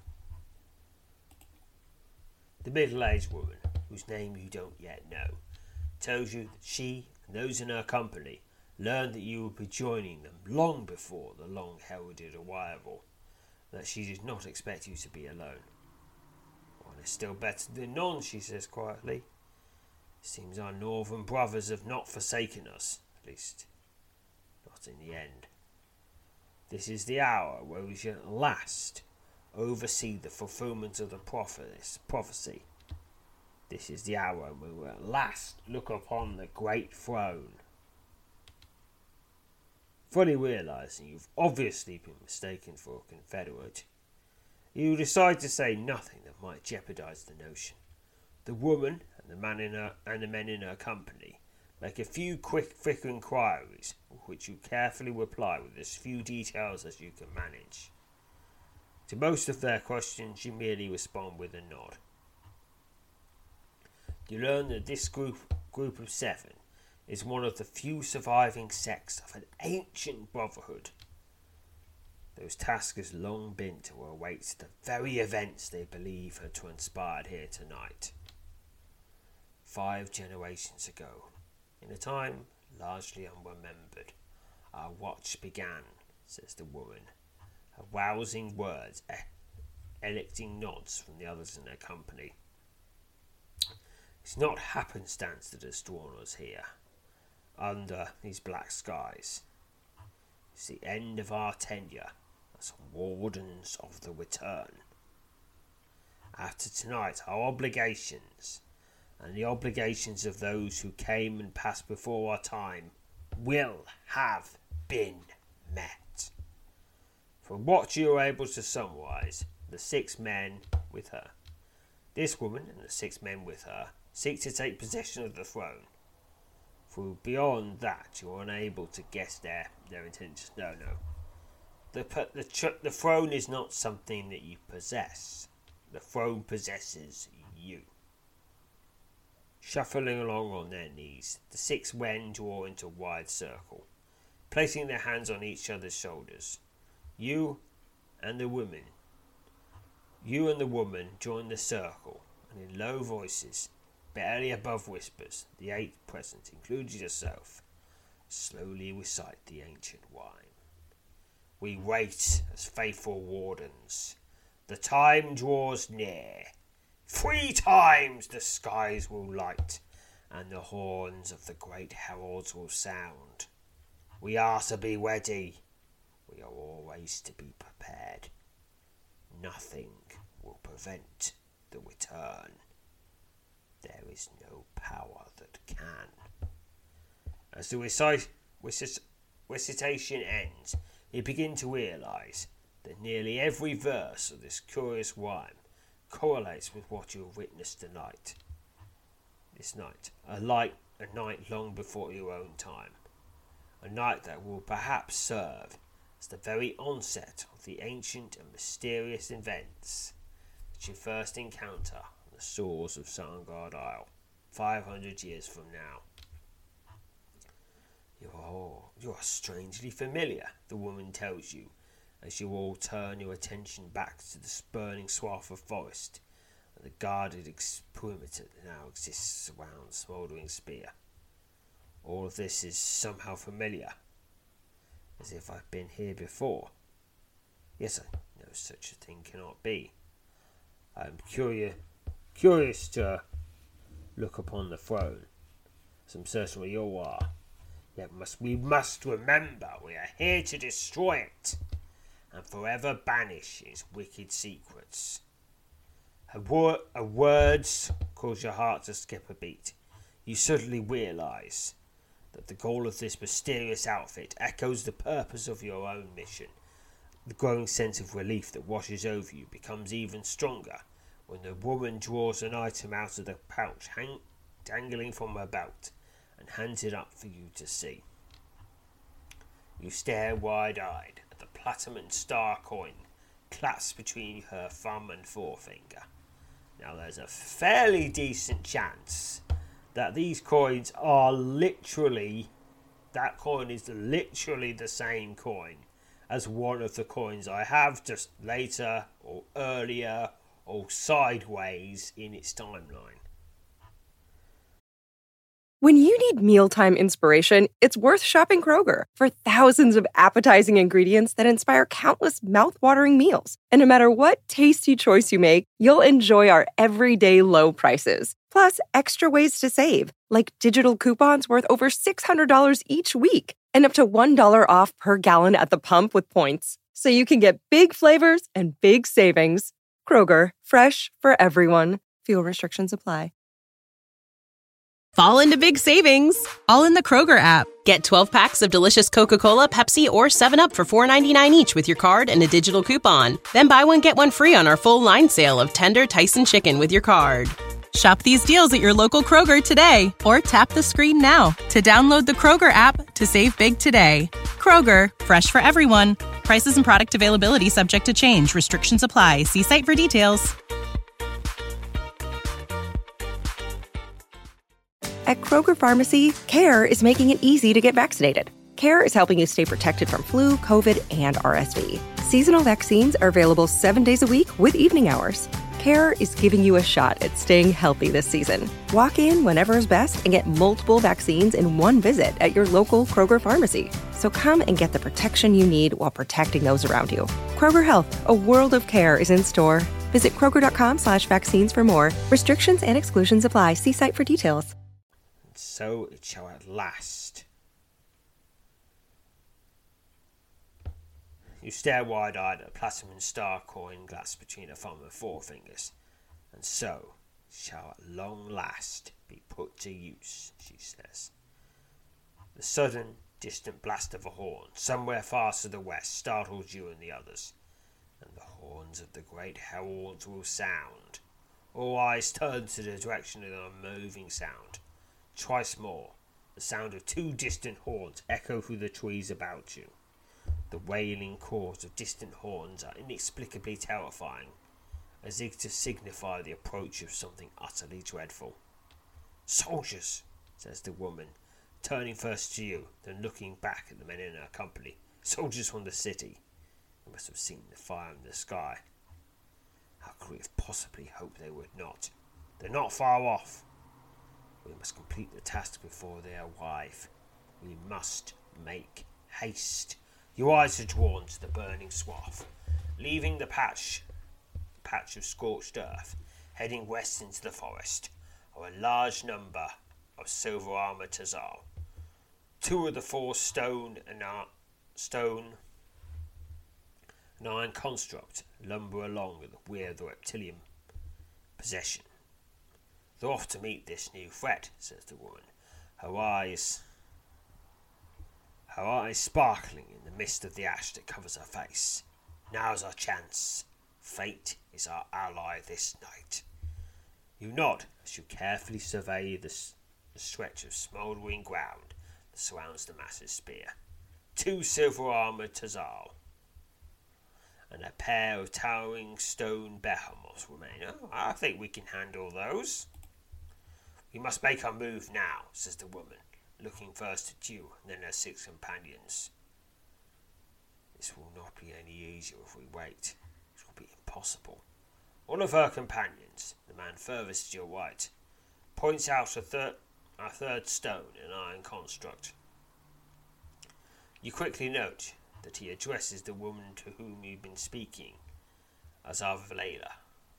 The middle-aged woman, whose name you don't yet know, tells you that she and those in her company learned that you would be joining them long before the long-heralded arrival, that she did not expect you to be alone. One is still better than none, she says quietly. It seems our northern brothers have not forsaken us, at least not not in the end. This is the hour where we shall at last oversee the fulfillment of the prophecy. This is the hour when we will at last look upon the great throne. Fully realising you've obviously been mistaken for a Confederate, you decide to say nothing that might jeopardise the notion. The woman and the man in her and the men in her company make a few quick, quick inquiries, which you carefully reply with as few details as you can manage. To most of their questions, you merely respond with a nod. You learn that this group group of seven is one of the few surviving sects of an ancient brotherhood, whose task has long been to await the very events they believe have transpired here tonight. Five generations ago, in a time largely unremembered, our watch began, says the woman, her rousing words electing nods from the others in her company. It's not happenstance that has drawn us here, under these black skies. It's the end of our tenure as Wardens of the Return. After tonight, our obligations, and the obligations of those who came and passed before our time, will have been met. From what you are able to summarise, the six men with her, this woman and the six men with her, seek to take possession of the throne. For beyond that, you are unable to guess their, their intentions. No, no. The, the, the throne is not something that you possess. The throne possesses you. Shuffling along on their knees, the six men draw into a wide circle, placing their hands on each other's shoulders. You and the women, you and the woman join the circle, and in low voices, barely above whispers, the eight present, including yourself, slowly recite the ancient rhyme. We wait as faithful wardens. The time draws near. Three times the skies will light, and the horns of the great heralds will sound. We are to be ready. We are always to be prepared. Nothing will prevent the return. There is no power that can. As the recite, recit, recitation ends, you begin to realise that nearly every verse of this curious rhyme correlates with what you have witnessed tonight. This night, a light, a night long before your own time. A night that will perhaps serve as the very onset of the ancient and mysterious events that you first encounter on the shores of Sangard Isle, five hundred years from now. You are, you are strangely familiar, the woman tells you, as you all turn your attention back to the spurning swath of forest and the guarded ex- perimeter that now exists around the smouldering spear. All of this is somehow familiar, as if I've been here before. Yes, I know such a thing cannot be. I am curious, curious to look upon the throne, as I'm certain you are. Yet must we must remember we are here to destroy it, and forever banish its wicked secrets. A, wor- a words cause your heart to skip a beat. You suddenly realise that the goal of this mysterious outfit echoes the purpose of your own mission. The growing sense of relief that washes over you becomes even stronger when the woman draws an item out of the pouch hang- dangling from her belt and hands it up for you to see. You stare wide-eyed at the platinum star coin clasped between her thumb and forefinger. Now there's a fairly decent chance that these coins are literally, that coin is literally the same coin as one of the coins I have, just later or earlier or sideways in its timeline. When you need mealtime inspiration, it's worth shopping Kroger for thousands of appetizing ingredients that inspire countless mouth-watering meals. And no matter what tasty choice you make, you'll enjoy our everyday low prices. Plus, extra ways to save, like digital coupons worth over six hundred dollars each week. and up to one dollar off per gallon at the pump with points. So you can get big flavors and big savings. Kroger, fresh for everyone. Fuel restrictions apply. Fall into big savings, all in the Kroger app. Get twelve packs of delicious Coca-Cola, Pepsi, or seven up for four ninety-nine each with your card and a digital coupon. Then buy one, get one free on our full line sale of tender Tyson chicken with your card. Shop these deals at your local Kroger today, or tap the screen now to download the Kroger app to save big today. Kroger, fresh for everyone. Prices and product availability subject to change. Restrictions apply. See site for details. At Kroger Pharmacy, CARE is making it easy to get vaccinated. CARE is helping you stay protected from flu, COVID, and R S V. Seasonal vaccines are available seven days a week with evening hours. CARE is giving you a shot at staying healthy this season. Walk in whenever is best and get multiple vaccines in one visit at your local Kroger Pharmacy. So come and get the protection you need while protecting those around you. Kroger Health, a world of care is in store. Visit kroger.com slash vaccines for more. Restrictions and exclusions apply. See site for details. So it shall at last. You stare wide-eyed at a platinum star coin glass between her thumb and forefingers, and so shall at long last be put to use, she says. The sudden, distant blast of a horn, somewhere far to the west, startles you and the others, and the horns of the great heralds will sound. All eyes turn to the direction of the unmoving sound. Twice more, the sound of two distant horns echo through the trees about you. The wailing calls of distant horns are inexplicably terrifying, as if to signify the approach of something utterly dreadful. "Soldiers," says the woman, turning first to you, then looking back at the men in her company. "Soldiers from the city. They must have seen the fire in the sky. How could we have possibly hoped they would not? They're not far off. We must complete the task before they arrive. We must make haste." Your eyes are drawn to the burning swath, leaving the patch, patch of scorched earth, heading west into the forest, are a large number of silver-armoured Tazal. Two of the four stone and ar- stone and iron construct lumber along with the rear of the reptilian possession. "They're off to meet this new threat," says the woman, her eyes her eyes sparkling in the mist of the ash that covers her face. "Now's our chance. Fate is our ally this night." You nod as you carefully survey the, s- the stretch of smouldering ground that surrounds the massive spear. Two silver-armoured Tazal and a pair of towering stone behemoths remain. "Oh, I think we can handle those." "We must make our move now," says the woman, looking first at you and then at six companions. "This will not be any easier if we wait. It will be impossible." One of her companions, the man furthest to your right, points out a third, a third stone and iron construct. You quickly note that he addresses the woman to whom you've been speaking as Arvela.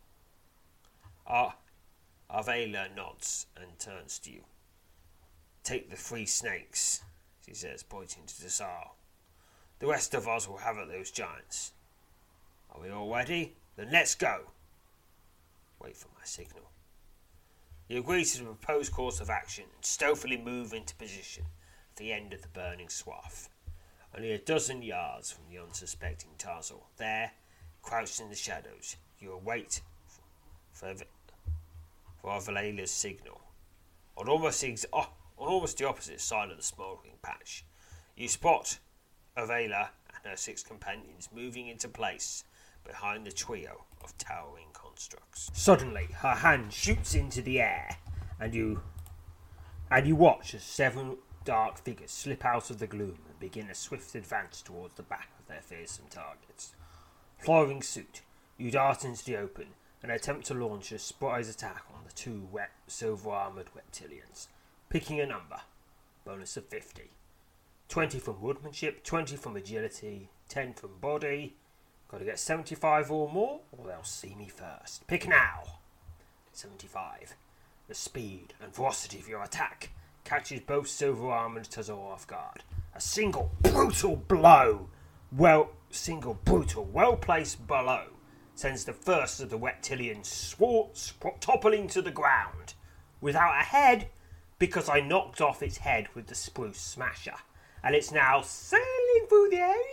Ar- Arvela nods and turns to you. "Take the three snakes," she says, pointing to the Tsar. "The rest of us will have at those giants. Are we all ready? Then let's go." Wait for my signal. You agree to the proposed course of action and stealthily move into position at the end of the burning swath, only a dozen yards from the unsuspecting Tarzal. There, crouched in the shadows, you await for, for Arvela's signal. On almost the ex- oh, On almost the opposite side of the smouldering patch, you spot Arvela and her six companions moving into place behind the trio of towering constructs. Suddenly, her hand shoots into the air, and you and you watch as seven dark figures slip out of the gloom and begin a swift advance towards the back of their fearsome targets. Following suit, you dart into the open and attempt to launch a surprise attack on the two wet silver-armoured reptilians. Picking a number, bonus of fifty. twenty from woodmanship, twenty from agility, ten from body. Got to get seventy-five or more, or they'll see me first. Pick now. seventy-five. The speed and velocity of your attack catches both silver-armoured Tazal off guard, A single brutal blow, well, single brutal, well-placed blow sends the first of the reptilians swartz toppling to the ground, without a head, because I knocked off its head with the spruce smasher, and it's now sailing through the air.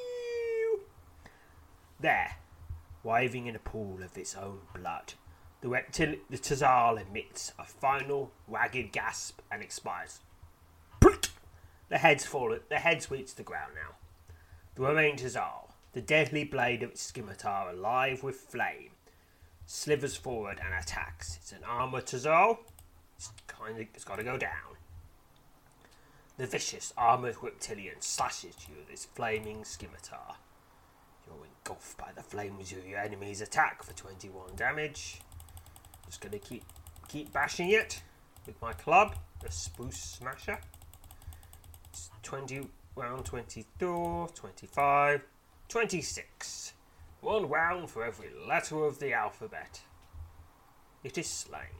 There, waving in a pool of its own blood, the reptil- the Tazal emits a final ragged gasp and expires. The heads fall. The head sweeps the ground now. The remaining Tazal, the deadly blade of its scimitar alive with flame, slithers forward and attacks. It's an armoured Tazal. It's kind of. It's got to go down. The vicious armoured reptilian slashes you with its flaming scimitar. You're engulfed by the flames of your enemy's attack for twenty-one damage. Just going to keep keep bashing it with my club, the Spruce Smasher. It's twenty, round twenty-four, twenty-five, twenty-six. One round for every letter of the alphabet. It is slain.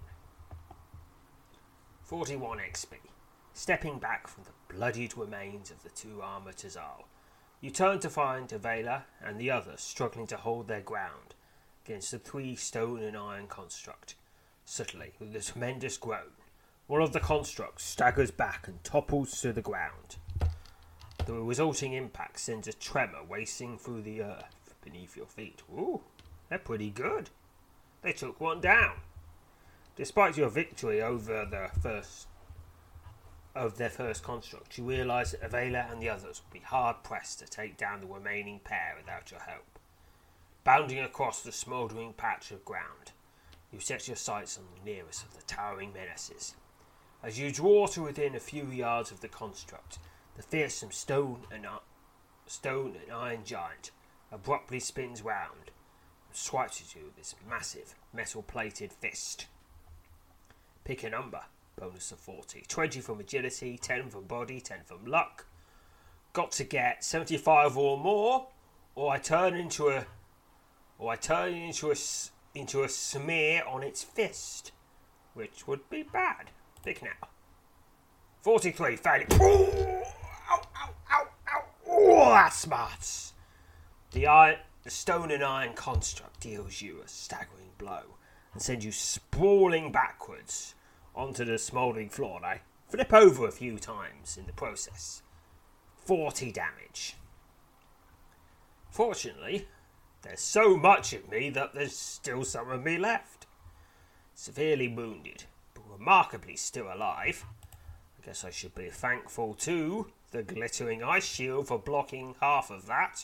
forty-one X P. Stepping back from the bloodied remains of the two armoured Tazal, you turn to find Avela and the others struggling to hold their ground against the three stone and iron construct. Suddenly, with a tremendous groan, one of the constructs staggers back and topples to the ground. The resulting impact sends a tremor racing through the earth beneath your feet. Ooh, they're pretty good. They took one down. Despite your victory over the first of their first construct, you realise that Avela and the others will be hard-pressed to take down the remaining pair without your help. Bounding across the smouldering patch of ground, you set your sights on the nearest of the towering menaces. As you draw to within a few yards of the construct, the fearsome stone and, uh, stone and iron giant abruptly spins round and swipes at you with its massive metal-plated fist. Pick a number. Bonus of forty. twenty from agility, ten from body, ten from luck. Got to get seventy-five or more, or I turn into a, or I turn into a, into a smear on its fist, which would be bad. Pick now. forty-three, failure. Ow, ow, ow, ow. Oh, that smarts. The iron, the stone and iron construct deals you a staggering blow and sends you sprawling backwards onto the smouldering floor, and I flip over a few times in the process. forty damage. Fortunately, there's so much of me that there's still some of me left. Severely wounded, but remarkably still alive. I guess I should be thankful to the glittering ice shield for blocking half of that.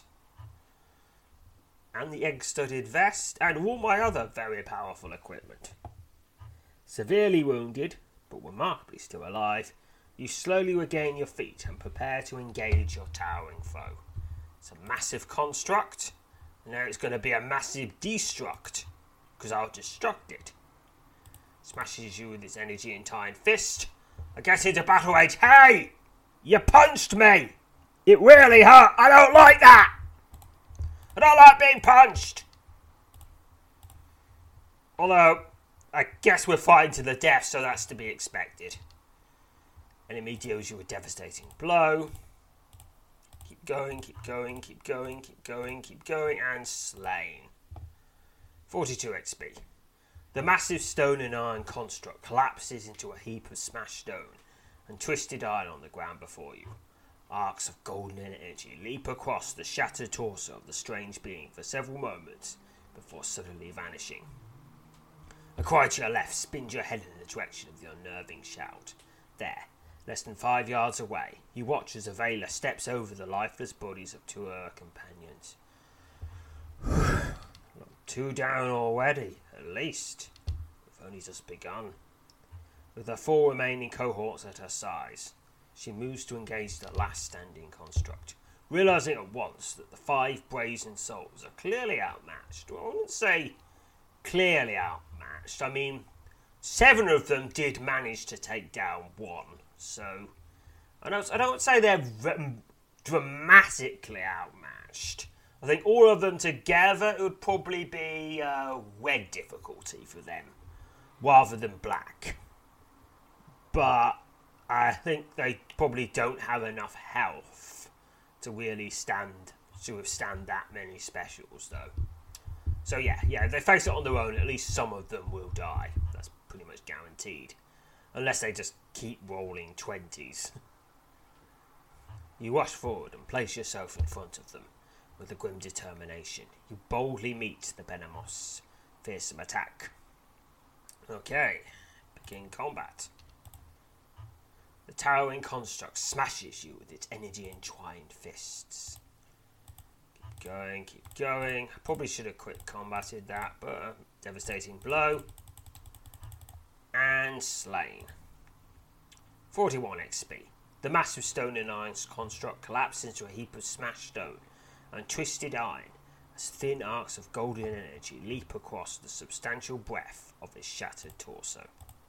And the egg-studded vest, and all my other very powerful equipment. Severely wounded, but remarkably still alive, you slowly regain your feet and prepare to engage your towering foe. It's a massive construct, and now it's going to be a massive destruct, because I'll destruct it. Smashes you with its energy and iron fist. I get into battle rage. Hey! You punched me! It really hurt! I don't like that! I don't like being punched! Although, I guess we're fighting to the death, so that's to be expected. Enemy deals you a devastating blow. Keep going, keep going, keep going, keep going, keep going, and slain. forty-two X P. The massive stone and iron construct collapses into a heap of smashed stone and twisted iron on the ground before you. Arcs of golden energy leap across the shattered torso of the strange being for several moments before suddenly vanishing. A cry to your left spins your head in the direction of the unnerving shout. There, less than five yards away, you watch as Avela steps over the lifeless bodies of two of her companions. Two down already, at least. We've only just begun. With her four remaining cohorts at her size, she moves to engage the last standing construct, realising at once that the five brazen souls are clearly outmatched. Well, I wouldn't say clearly outmatched. I mean, seven of them did manage to take down one, so I don't, I don't say they're dramatically outmatched. I think all of them together, it would probably be uh, red difficulty for them, rather than black. But I think they probably don't have enough health to really stand to withstand that many specials, though. So yeah, yeah, if they face it on their own, at least some of them will die. That's pretty much guaranteed. Unless they just keep rolling twenties. You rush forward and place yourself in front of them with a grim determination. You boldly meet the Benamos' fearsome attack. Okay, begin combat. The towering construct smashes you with its energy-entwined fists. Keep going, keep going. I probably should have quick combated that, but uh, devastating blow. And slain. forty-one X P. The massive stone and iron construct collapsed into a heap of smashed stone and twisted iron as thin arcs of golden energy leap across the substantial breadth of its shattered torso.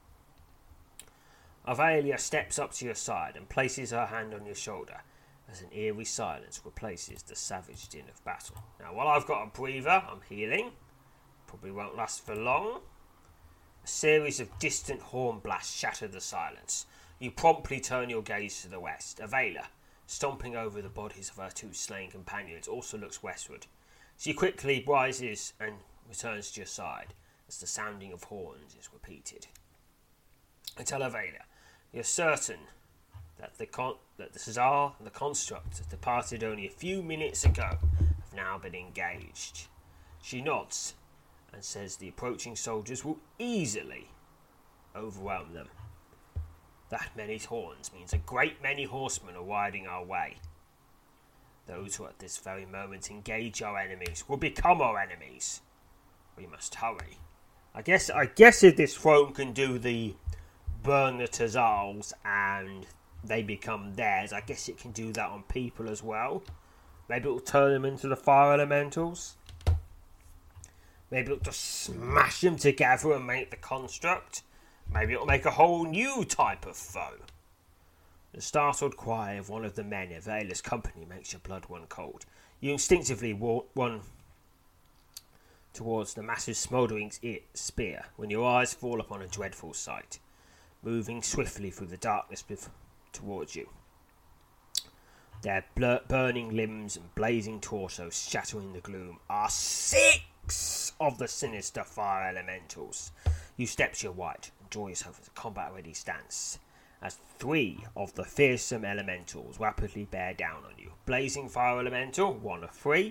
Avelia steps up to your side and places her hand on your shoulder as an eerie silence replaces the savage din of battle. Now, while I've got a breather, I'm healing. Probably won't last for long. A series of distant horn blasts shatter the silence. You promptly turn your gaze to the west. Avelia, stomping over the bodies of her two slain companions, also looks westward. She quickly rises and returns to your side as the sounding of horns is repeated. I tell Avelia, you're certain that the con- that the Caesar and the construct that departed only a few minutes ago have now been engaged. She nods and says the approaching soldiers will easily overwhelm them. That many horns means a great many horsemen are riding our way. Those who at this very moment engage our enemies will become our enemies. We must hurry. I guess I guess if this throne can do the burn the Tazals and they become theirs, I guess it can do that on people as well. Maybe it'll turn them into the fire elementals. Maybe it'll just smash them together and make the construct. Maybe it'll make a whole new type of foe. The startled cry of one of the men of Avelia's company makes your blood run cold. You instinctively run towards the massive smouldering spear when your eyes fall upon a dreadful sight, moving swiftly through the darkness towards you. Their blur- burning limbs and blazing torsos shattering the gloom are six of the sinister fire elementals. You step to your right and draw yourself into combat-ready stance as three of the fearsome elementals rapidly bear down on you. Blazing fire elemental, one of three.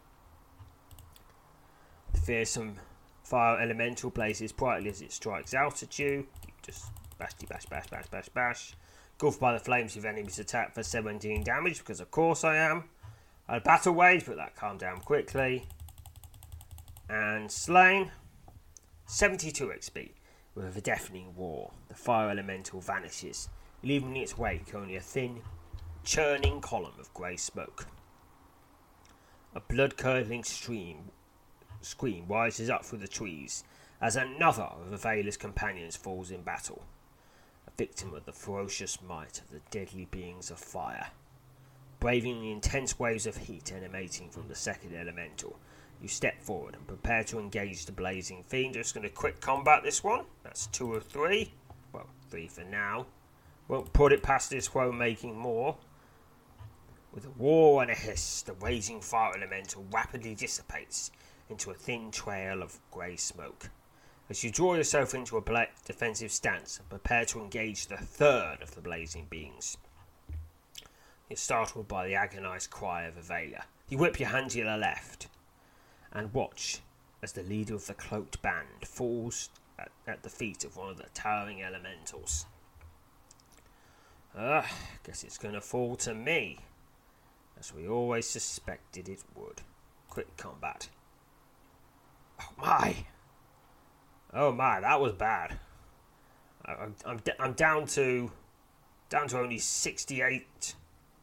The fearsome fire elemental blazes brightly as it strikes out at you. You just bash, bash, bash, bash, bash, bash. Gulfed by the flames of enemies attack for seventeen damage, because of course I am. I had battle wage, but that calmed down quickly. And slain. seventy-two X P. With a deafening roar, the fire elemental vanishes, leaving in its wake only a thin, churning column of grey smoke. A blood-curdling stream, scream rises up through the trees as another of Avelia's companions falls in battle, a victim of the ferocious might of the deadly beings of fire. Braving the intense waves of heat emanating from the second elemental, you step forward and prepare to engage the blazing fiend. Just going to quick combat this one. That's two of three. Well, three for now. Won't put it past this throne making more. With a roar and a hiss, the raging fire elemental rapidly dissipates into a thin trail of grey smoke. As you draw yourself into a bla- defensive stance and prepare to engage the third of the blazing beings, you're startled by the agonised cry of Avelia. You whip your hand to your left and watch as the leader of the cloaked band falls at, at the feet of one of the towering elementals. Ah, uh, guess it's going to fall to me, as we always suspected it would. Quick combat. Oh my! Oh my, that was bad. I, I'm I'm, d- I'm down to down to only sixty-eight.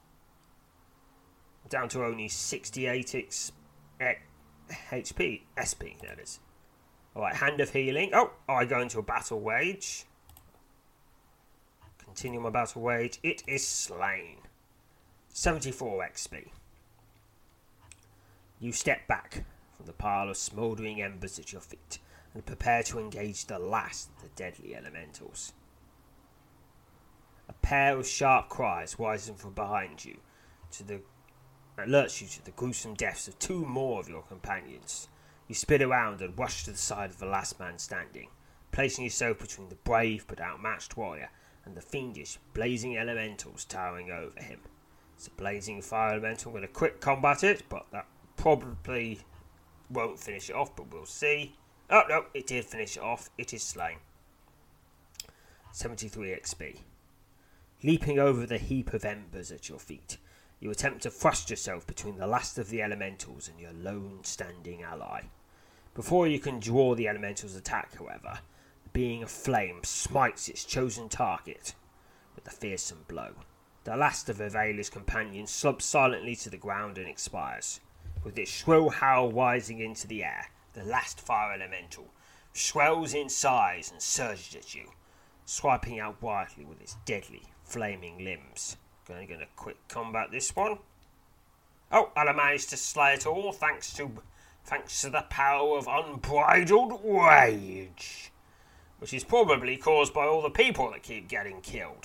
Down to only sixty-eight X. H P, S P, there it is. Alright, Hand of Healing. Oh, oh, I go into a battle wage. Continue my battle wage. It is slain. seventy-four X P. You step back from the pile of smouldering embers at your feet and prepare to engage the last of the deadly elementals. A pair of sharp cries rising from behind you to the alerts you to the gruesome deaths of two more of your companions. You spin around and rush to the side of the last man standing, placing yourself between the brave but outmatched warrior and the fiendish, blazing elementals towering over him. It's a blazing fire elemental. I'm going to quick combat it, but that probably won't finish it off, but we'll see. Oh, no, it did finish it off. It is slain. seventy-three X P. Leaping over the heap of embers at your feet, you attempt to thrust yourself between the last of the elementals and your lone standing ally. Before you can draw the elemental's attack, however, the being of flame smites its chosen target with a fearsome blow. The last of Avela's companions slumps silently to the ground and expires. With its shrill howl rising into the air, the last fire elemental swells in size and surges at you, swiping out wildly with its deadly, flaming limbs. Going to quick combat this one. Oh, and I managed to slay it all thanks to thanks to the power of unbridled rage, which is probably caused by all the people that keep getting killed.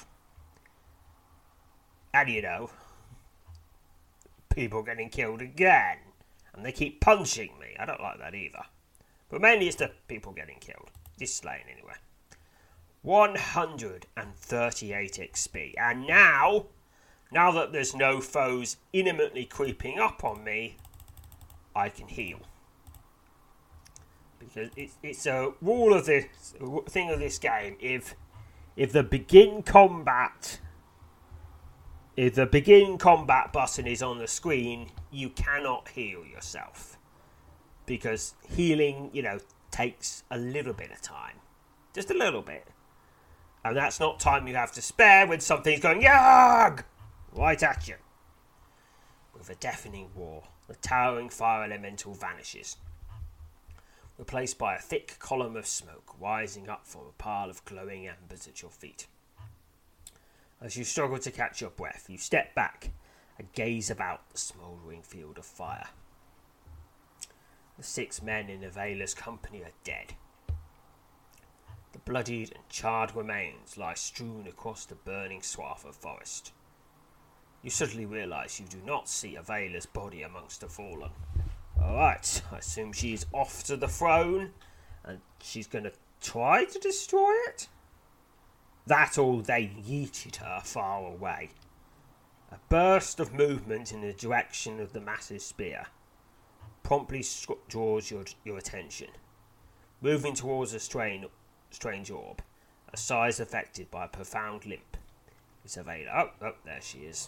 And you know, people getting killed again, and they keep punching me. I don't like that either. But mainly it's the people getting killed. Just slain anyway. one hundred thirty-eight X P. And now, now that there's no foes imminently creeping up on me, I can heal. Because it's, it's a rule of this thing of this game. If if the begin combat, if the begin combat button is on the screen, you cannot heal yourself. Because healing, you know, takes a little bit of time. Just a little bit. And that's not time you have to spare when something's going YAG! Right at you. With a deafening roar, the towering fire elemental vanishes, replaced by a thick column of smoke rising up from a pile of glowing embers at your feet. As you struggle to catch your breath, you step back and gaze about the smouldering field of fire. The six men in Avela's company are dead. The bloodied and charred remains lie strewn across the burning swath of forest. You suddenly realise you do not see Avela's body amongst the fallen. Alright, I assume she's off to the throne, and she's going to try to destroy it? That or they yeeted her far away. A burst of movement in the direction of the massive spear promptly draws your, your attention. Moving towards a strain, strange orb, a size affected by a profound limp, is Avela. Oh, oh, there she is.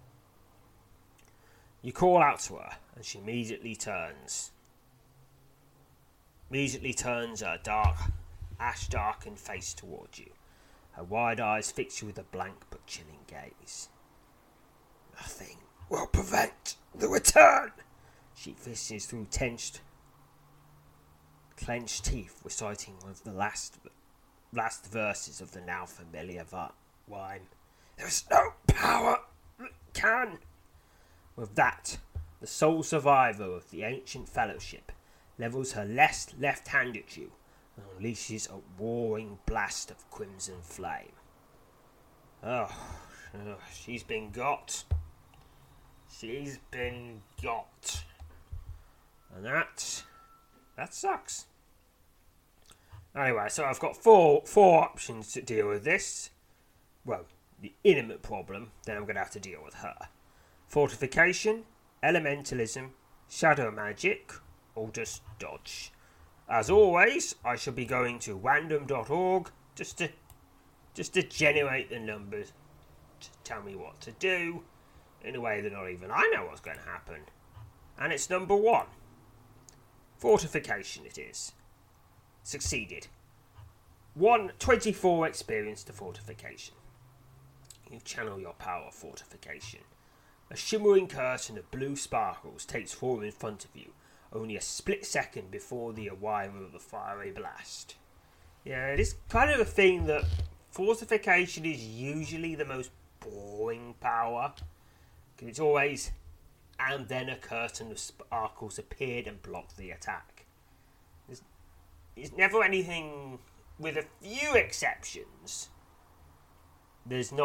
You call out to her, and she immediately turns. Immediately turns her dark, ash-darkened face towards you. Her wide eyes fix you with a blank but chilling gaze. Nothing will prevent the return, she fishes through tensed, clenched teeth, reciting one of the last, last verses of the now familiar rhyme. There is no power that can. With that, the sole survivor of the ancient fellowship levels her left, left hand at you and unleashes a roaring blast of crimson flame. Oh, oh, she's been got. She's been got. And that, that sucks. Anyway, so I've got four, four options to deal with this. Well, the intimate problem, then I'm going to have to deal with her. Fortification, elementalism, shadow magic, or just dodge. As always, I shall be going to random dot org just to just to generate the numbers to tell me what to do in a way that not even I know what's going to happen. And it's number one. Fortification it is. Succeeded. One twenty-four experience to fortification. You channel your power of fortification. A shimmering curtain of blue sparkles takes form in front of you, only a split second before the arrival of the fiery blast. Yeah, it is kind of a thing that fortification is usually the most boring power. Because it's always, and then a curtain of sparkles appeared and blocked the attack. There's, there's never anything, with a few exceptions, there's not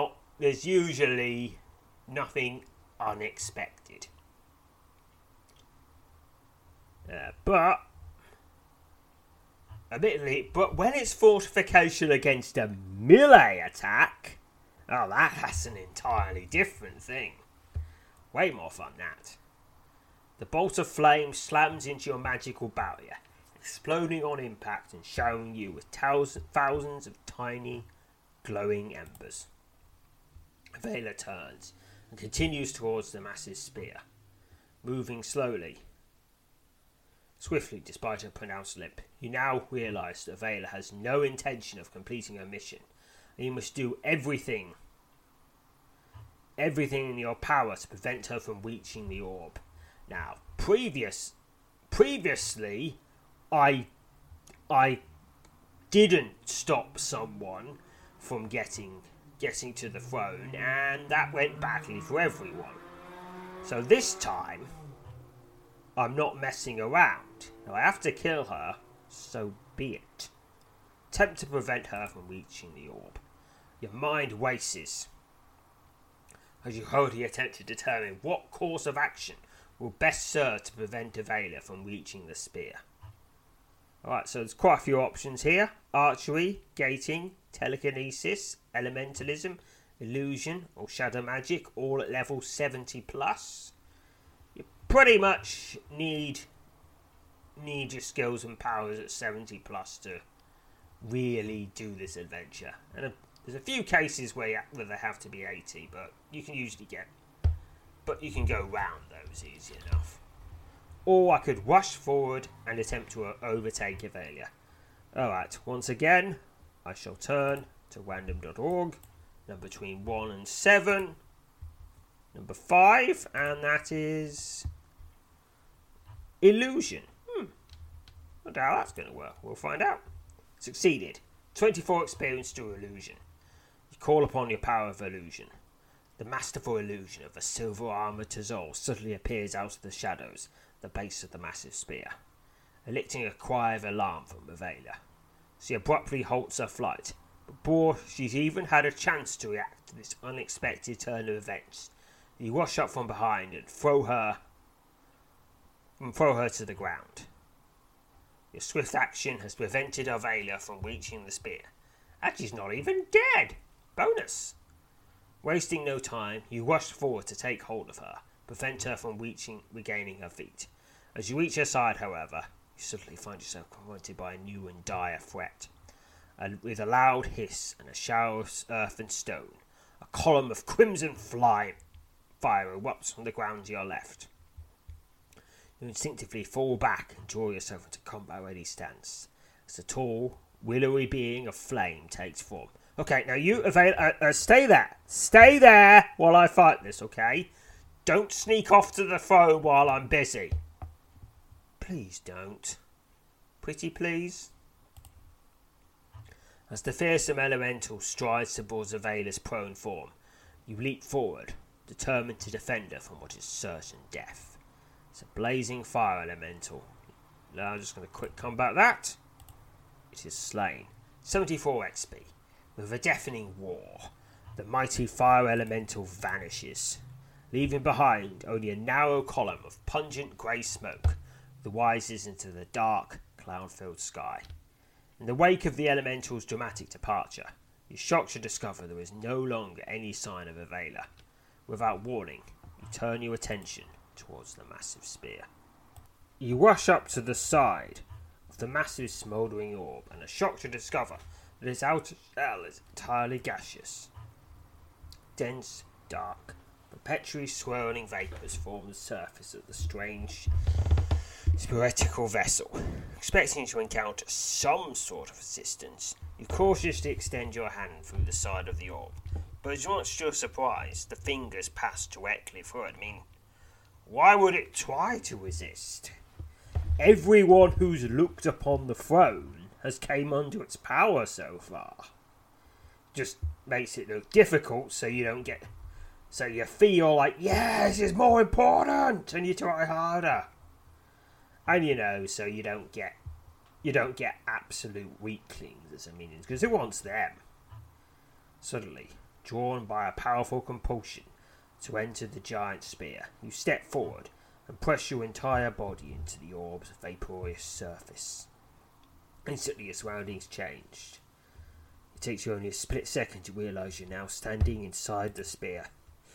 there's usually nothing unexpected. Uh, but, admittedly, but when it's fortification against a melee attack, oh, that, that's an entirely different thing. Way more fun, that. The bolt of flame slams into your magical barrier, exploding on impact and showering you with thousands, thousands of tiny, glowing embers. Vela turns and continues towards the massive spear, moving slowly. Swiftly, despite her pronounced limp, you now realise that Vela has no intention of completing her mission, and you must do everything, everything in your power to prevent her from reaching the orb. Now, previous, previously, I, I didn't stop someone from getting, getting to the throne, and that went badly for everyone. So this time, I'm not messing around. Now I have to kill her, so be it. Attempt to prevent her from reaching the orb. Your mind races as you hurriedly attempt to determine what course of action will best serve to prevent Avela from reaching the spear. Alright, so there's quite a few options here. Archery, gating, telekinesis, elementalism, illusion, or shadow magic, all at level seventy plus. You pretty much need need your skills and powers at seventy plus to really do this adventure. And a, there's a few cases where, you, where they have to be eighty, but you can usually get, but you can go round those easy enough. Or I could rush forward and attempt to overtake Avelia. Alright, once again, I shall turn to random dot org, number between one and seven, number five, and that is illusion. Hmm, I doubt how that's going to work. We'll find out. Succeeded. twenty-four experience through illusion. You call upon your power of illusion. The masterful illusion of a silver armoured Tazol suddenly appears out of the shadows at the base of the massive spear, elicting a cry of alarm from Avela. She abruptly halts her flight, but before she's even had a chance to react to this unexpected turn of events, you rush up from behind and throw her and throw her to the ground. Your swift action has prevented Avela from reaching the spear, and she's not even dead. Bonus. Wasting no time, you rush forward to take hold of her, prevent her from reaching, regaining her feet. As you reach her side, however, you suddenly find yourself confronted by a new and dire threat. And with a loud hiss and a shower of earth and stone, a column of crimson fly fire erupts from the ground to your left. You instinctively fall back and draw yourself into combat-ready stance as the tall, willowy being of flame takes form. Okay, now you avail. Uh, uh, stay there. Stay there while I fight this, okay? Don't sneak off to the throne while I'm busy. Please don't. Pretty please. As the fearsome elemental strides towards Avela's prone form, you leap forward, determined to defend her from what is certain death. It's a blazing fire elemental. Now I'm just going to quick combat that. It is slain. seventy-four X P. With a deafening roar, the mighty fire elemental vanishes, leaving behind only a narrow column of pungent grey smoke that rises into the dark, cloud-filled sky. In the wake of the elemental's dramatic departure, you're shocked to discover there is no longer any sign of Avela. Without warning, you turn your attention towards the massive spear. You rush up to the side of the massive smouldering orb and are shocked to discover that its outer shell is entirely gaseous. Dense, dark, perpetually swirling vapours form the surface of the strange, spiritical vessel. Expecting to encounter some sort of resistance, you cautiously extend your hand through the side of the orb, but as much to your surprise, the fingers pass directly through it. I mean, why would it try to resist? Everyone who's looked upon the throne has came under its power so far. Just makes it look difficult, so you don't get, so you feel like, yeah, this is more important, and you try harder. And you know, so you don't get, you don't get absolute weaklings as a minions, because who wants them? Suddenly, drawn by a powerful compulsion to enter the giant spear. You step forward and press your entire body into the orb's vaporous surface. Instantly your surroundings changed. It takes you only a split second to realise you're now standing inside the spear.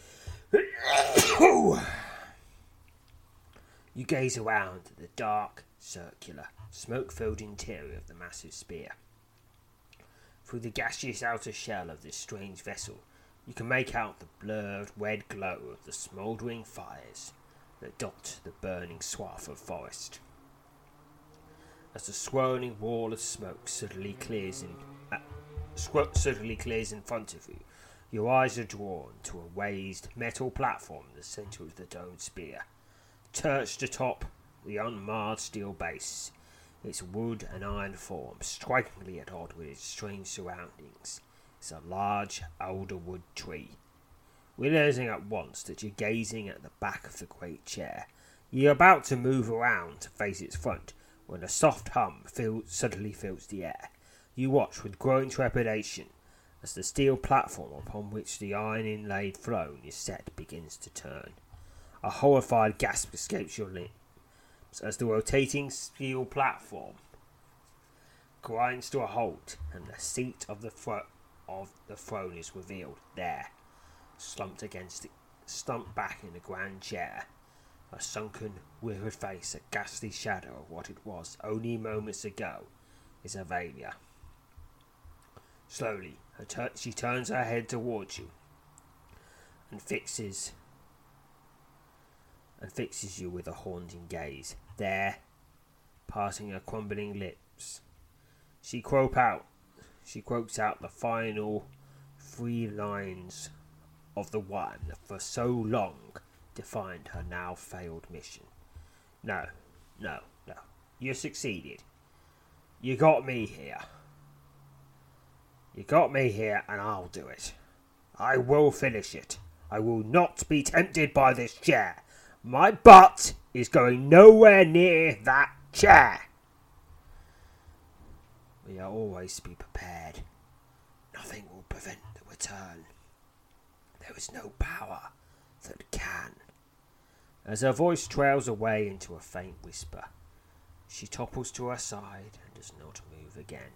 You gaze around at the dark, circular, smoke-filled interior of the massive spear. Through the gaseous outer shell of this strange vessel, you can make out the blurred red glow of the smouldering fires that dot the burning swath of forest. As the swirling wall of smoke suddenly clears in, uh, sw- suddenly clears in front of you, your eyes are drawn to a raised metal platform in the centre of the domed spear. Perched atop the unmarred steel base, its wood and iron form strikingly at odds with its strange surroundings, is a large alderwood tree. Realising at once that you're gazing at the back of the great chair, you're about to move around to face its front when a soft hum fill, suddenly fills the air. You watch with growing trepidation as the steel platform upon which the iron-inlaid throne is set begins to turn. A horrified gasp escapes your lips as the rotating steel platform grinds to a halt and the seat of the, thro- of the throne is revealed. There, slumped against it, slumped back in the grand chair, a sunken, withered face, a ghastly shadow of what it was only moments ago, is Avelia. Slowly, her tur- she turns her head towards you and fixes and fixes you with a haunting gaze. There, parting her crumbling lips, she croak out. She croaks out the final three lines of the one that for so long defined her now failed mission. No, no, no. You succeeded. You got me here. You got me here, and I'll do it. I will finish it. I will not be tempted by this chair. My butt is going nowhere near that chair. We are always to be prepared. Nothing will prevent the return. There is no power that can. As her voice trails away into a faint whisper, she topples to her side and does not move again.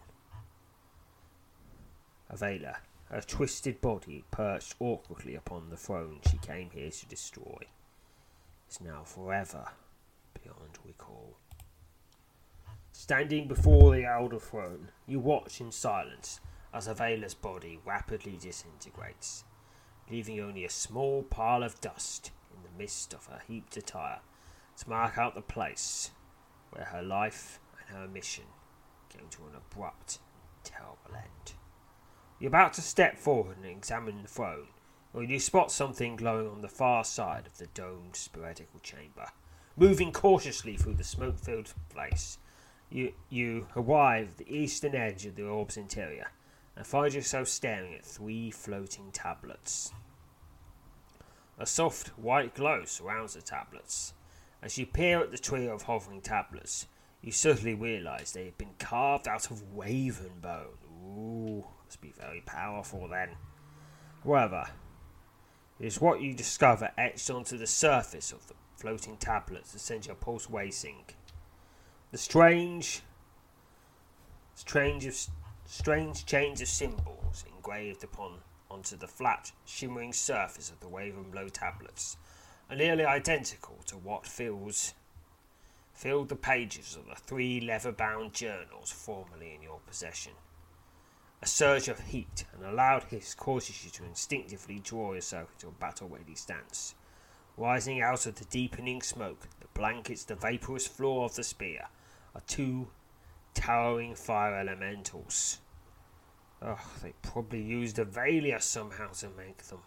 Avela, her twisted body perched awkwardly upon the throne she came here to destroy, is now forever beyond recall. Standing before the elder throne, you watch in silence as Avela's body rapidly disintegrates, leaving only a small pile of dust in the midst of her heaped attire to mark out the place where her life and her mission came to an abrupt and terrible end. You're about to step forward and examine the throne when you spot something glowing on the far side of the domed spiritical chamber. Moving cautiously through the smoke-filled place, you, you arrive at the eastern edge of the orb's interior and find yourself staring at three floating tablets. A soft white glow surrounds the tablets. As you peer at the trio of hovering tablets, you suddenly realise they have been carved out of Wyvern bone. Ooh, must be very powerful then. However, it is what you discover etched onto the surface of the floating tablets that sends your pulse racing. The strange, strange, of, strange change of symbols engraved upon onto the flat, shimmering surface of the Wyvern Blow tablets are nearly identical to what fills filled the pages of the three leather-bound journals formerly in your possession. A surge of heat and a loud hiss causes you to instinctively draw yourself into a battle-ready stance. Rising out of the deepening smoke that blankets the vaporous floor of the spear are two towering fire elementals. Oh, they probably used Avelia somehow to make them.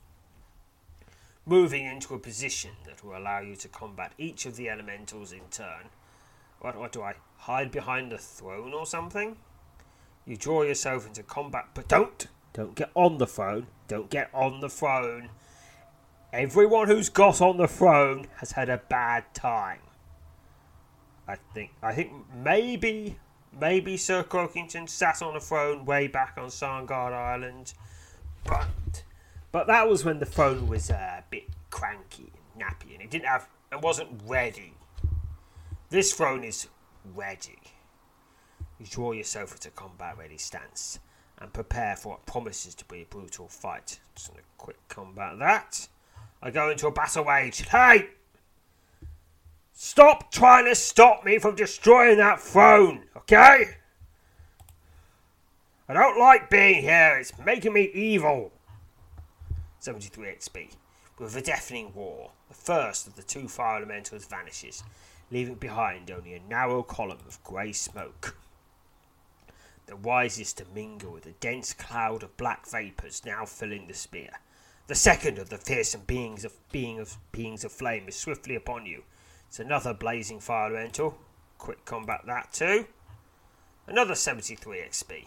Moving into a position that will allow you to combat each of the elementals in turn. What, what do I, hide behind the throne or something? You draw yourself into combat, but don't! Don't get on the throne. Don't get on the throne. Everyone who's got on the throne has had a bad time. I think, I think maybe, maybe Sir Croakington sat on a throne way back on Sarngard Island, but But that was when the phone was uh, a bit cranky and nappy, and it didn't have, it wasn't ready. This throne is ready. You draw yourself into combat ready stance and prepare for what promises to be a brutal fight. Just a quick combat that. I go into a battle rage. Hey! Stop trying to stop me from destroying that throne, okay? I don't like being here. It's making me evil. seventy-three X P. With a deafening roar, the first of the two fire elementals vanishes, leaving behind only a narrow column of grey smoke. The wisest to mingle with a dense cloud of black vapours now filling the spear. The second of the fearsome beings of being of beings of flame is swiftly upon you. It's another blazing fire elemental. Quick combat that too. Another seventy-three X P.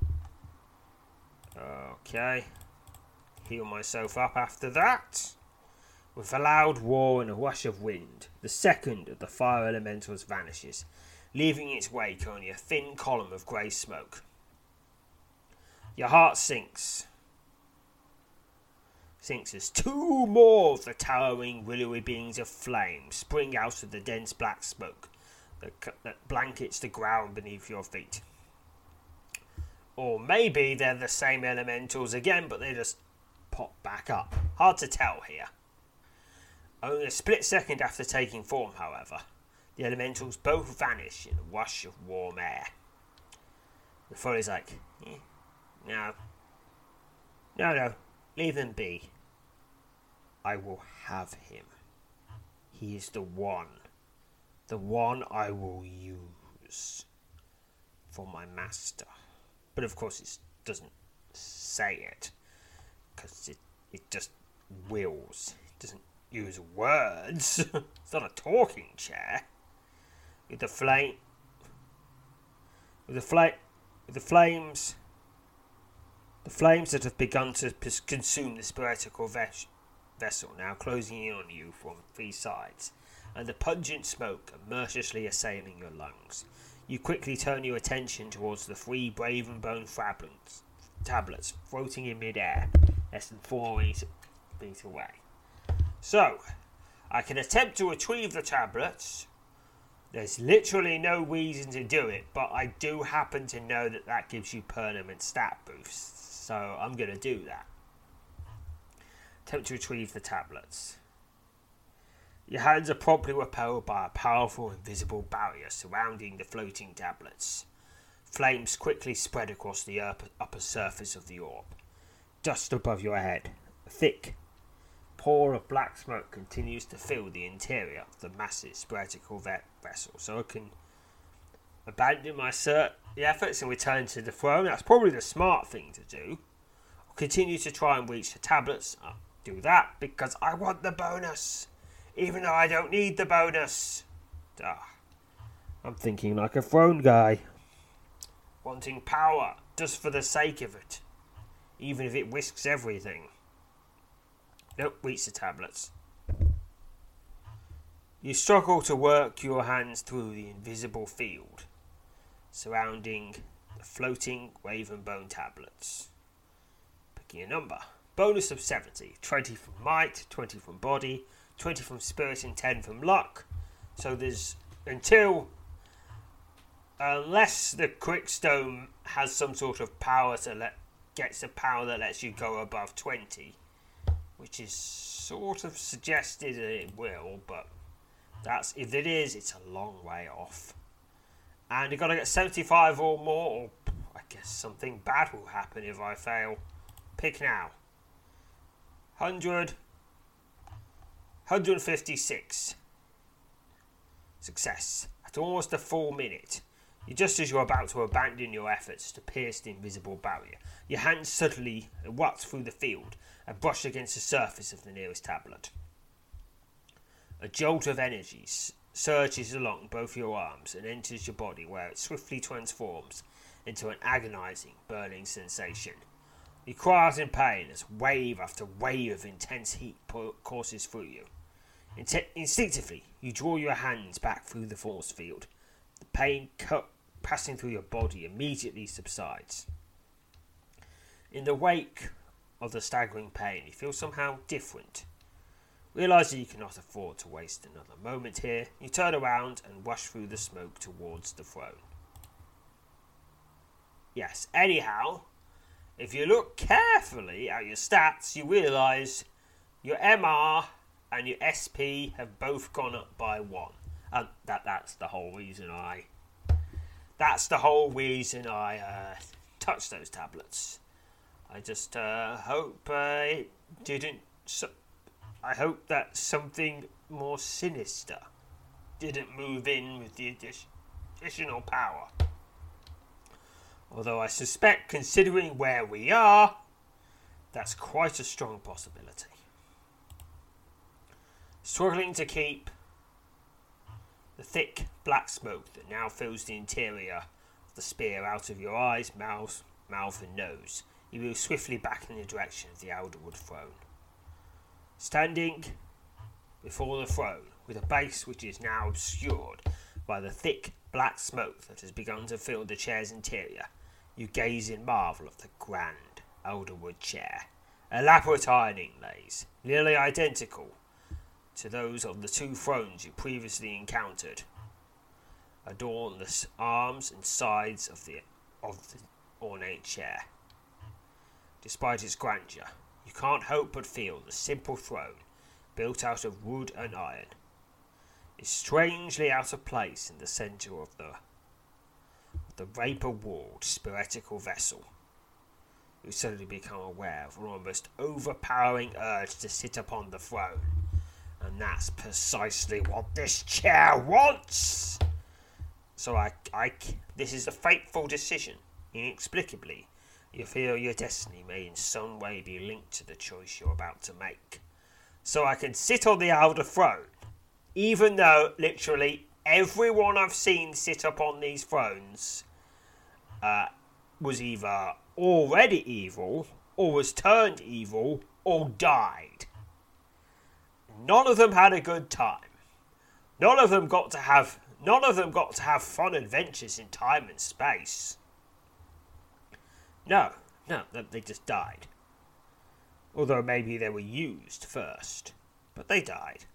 Okay. Heal myself up after that. With a loud roar and a rush of wind, the second of the fire elementals vanishes, leaving in its wake only a thin column of grey smoke. Your heart sinks. Sinks as two more of the towering, willowy beings of flame spring out of the dense black smoke that, that blankets the ground beneath your feet. Or maybe they're the same elementals again, but they just pop back up. Hard to tell here. Only a split second after taking form, however, the elementals both vanish in a rush of warm air. The Foley's like, eh, no, no, no, leave him be. I will have him. He is the one, the one I will use for my master. But of course it doesn't say it, because it, it just wills. It doesn't use words. It's not a talking chair. With the flame, with the flame, with the flames, the flames that have begun to p- consume the spiritual ves- vessel now closing in on you from three sides, and the pungent smoke mercilessly assailing your lungs. You quickly turn your attention towards the three brave and bone tablets, tablets floating in mid-air, less than four feet away. So, I can attempt to retrieve the tablets. There's literally no reason to do it, but I do happen to know that that gives you permanent stat boosts, so I'm going to do that. Attempt to retrieve the tablets. Your hands are promptly repelled by a powerful invisible barrier surrounding the floating tablets. Flames quickly spread across the upper surface of the orb. Just above your head, a thick pour of black smoke continues to fill the interior of the massive spherical vessel, so I can abandon my cert- the efforts and return to the throne. That's probably the smart thing to do. I'll continue to try and reach the tablets. I'll do that because I want the bonus, even though I don't need the bonus. Ah, I'm thinking like a throne guy. Wanting power just for the sake of it, even if it risks everything. Nope, reach the tablets. You struggle to work your hands through the invisible field surrounding the floating raven bone tablets. Picking a number. Bonus of seventy. twenty from might, twenty from body, twenty from spirit, and ten from luck. So there's until, unless the Quickstone has some sort of power to let, gets a power that lets you go above twenty, which is sort of suggested that it will, but that's, if it is, it's a long way off. And you've got to get seventy-five or more, or I guess something bad will happen if I fail. Pick now. one hundred. one hundred fifty-six. Success. At almost a full minute, you just as you're about to abandon your efforts to pierce the invisible barrier, your hands suddenly erupt through the field and brush against the surface of the nearest tablet. A jolt of energy surges along both your arms and enters your body, where it swiftly transforms into an agonizing, burning sensation. You cry out in pain as wave after wave of intense heat courses through you. Inti- instinctively, you draw your hands back through the force field. The pain cut passing through your body immediately subsides. In the wake of the staggering pain, you feel somehow different. Realising you cannot afford to waste another moment here, you turn around and rush through the smoke towards the throne. Yes, anyhow, if you look carefully at your stats, you realise your M R and your S P have both gone up by one. And that, that's the whole reason I... That's the whole reason I uh, touched those tablets. I just uh, hope uh, it didn't... So- I hope that something more sinister didn't move in with the addition, additional power. Although I suspect, considering where we are, that's quite a strong possibility. Struggling to keep the thick black smoke that now fills the interior of the spear out of your eyes, mouth, mouth and nose, you move swiftly back in the direction of the Elderwood throne. Standing before the throne, with a base which is now obscured by the thick black smoke that has begun to fill the chair's interior, you gaze in marvel at the grand Elderwood chair. Elaborate iron inlays, nearly identical to those of the two thrones you previously encountered, adorn the arms and sides of the, of the ornate chair. Despite its grandeur, you can't help but feel the simple throne, built out of wood and iron, is strangely out of place in the centre of the, of the vapour-walled spiritical vessel. You suddenly become aware of an almost overpowering urge to sit upon the throne, and that's precisely what this chair wants. So I, I, this is a fateful decision. Inexplicably, you feel your destiny may in some way be linked to the choice you're about to make. So I can sit on the Elder throne, even though literally everyone I've seen sit up on these thrones uh, was either already evil, or was turned evil, or died. None of them had a good time. None of them got to have none of them got to have fun adventures in time and space. No, no, they just died. Although maybe they were used first, but they died.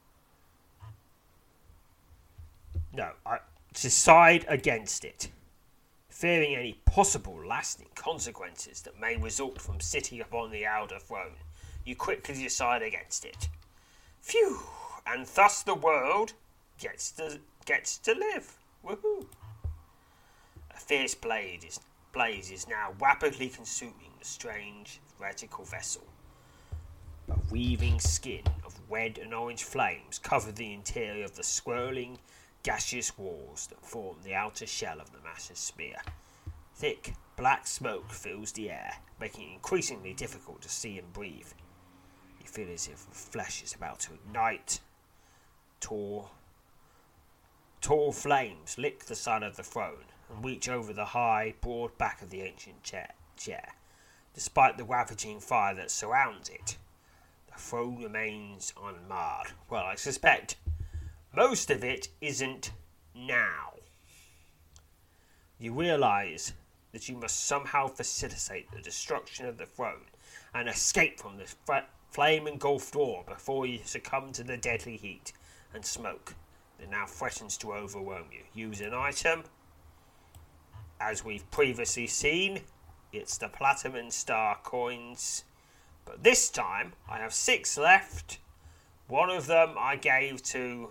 No, I decide against it, fearing any possible lasting consequences that may result from sitting upon the Elder throne. You quickly decide against it. Phew! And thus the world gets to gets to live. Woohoo! A fierce blade is blaze is now rapidly consuming the strange vertical vessel. A weaving skin of red and orange flames covered the interior of the swirling, gaseous walls that form the outer shell of the massive spear. Thick, black smoke fills the air, making it increasingly difficult to see and breathe. You feel as if the flesh is about to ignite. Tall, tall flames lick the side of the throne and reach over the high, broad back of the ancient chair. chair. Despite the ravaging fire that surrounds it, the throne remains unmarred. Well, I suspect most of it isn't now. You realise that you must somehow facilitate the destruction of the throne and escape from this f- flame-engulfed war before you succumb to the deadly heat and smoke that now threatens to overwhelm you. Use an item. As we've previously seen, it's the Platinum Star coins. But this time, I have six left. One of them I gave to...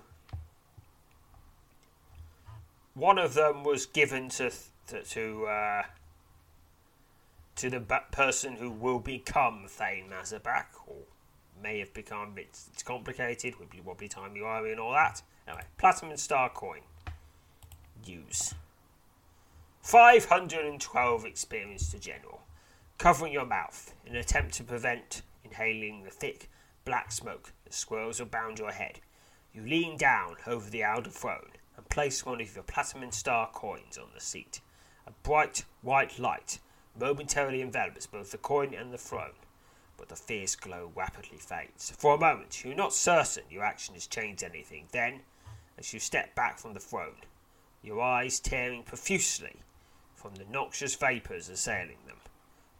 One of them was given to to to, uh, to the b- person who will become Thane Mazabak, or may have become. It's, it's complicated, wibbly wobbly timey wimey and all that. Anyway, Platinum Star coin. Use. five hundred twelve experience to general. Covering your mouth in an attempt to prevent inhaling the thick black smoke that swirls around your head. You lean down over the Elder throne and place one of your Platinum Star coins on the seat. A bright white light momentarily envelops both the coin and the throne, but the fierce glow rapidly fades. For a moment, you're not certain your action has changed anything. Then, as you step back from the throne, your eyes tearing profusely from the noxious vapours assailing them,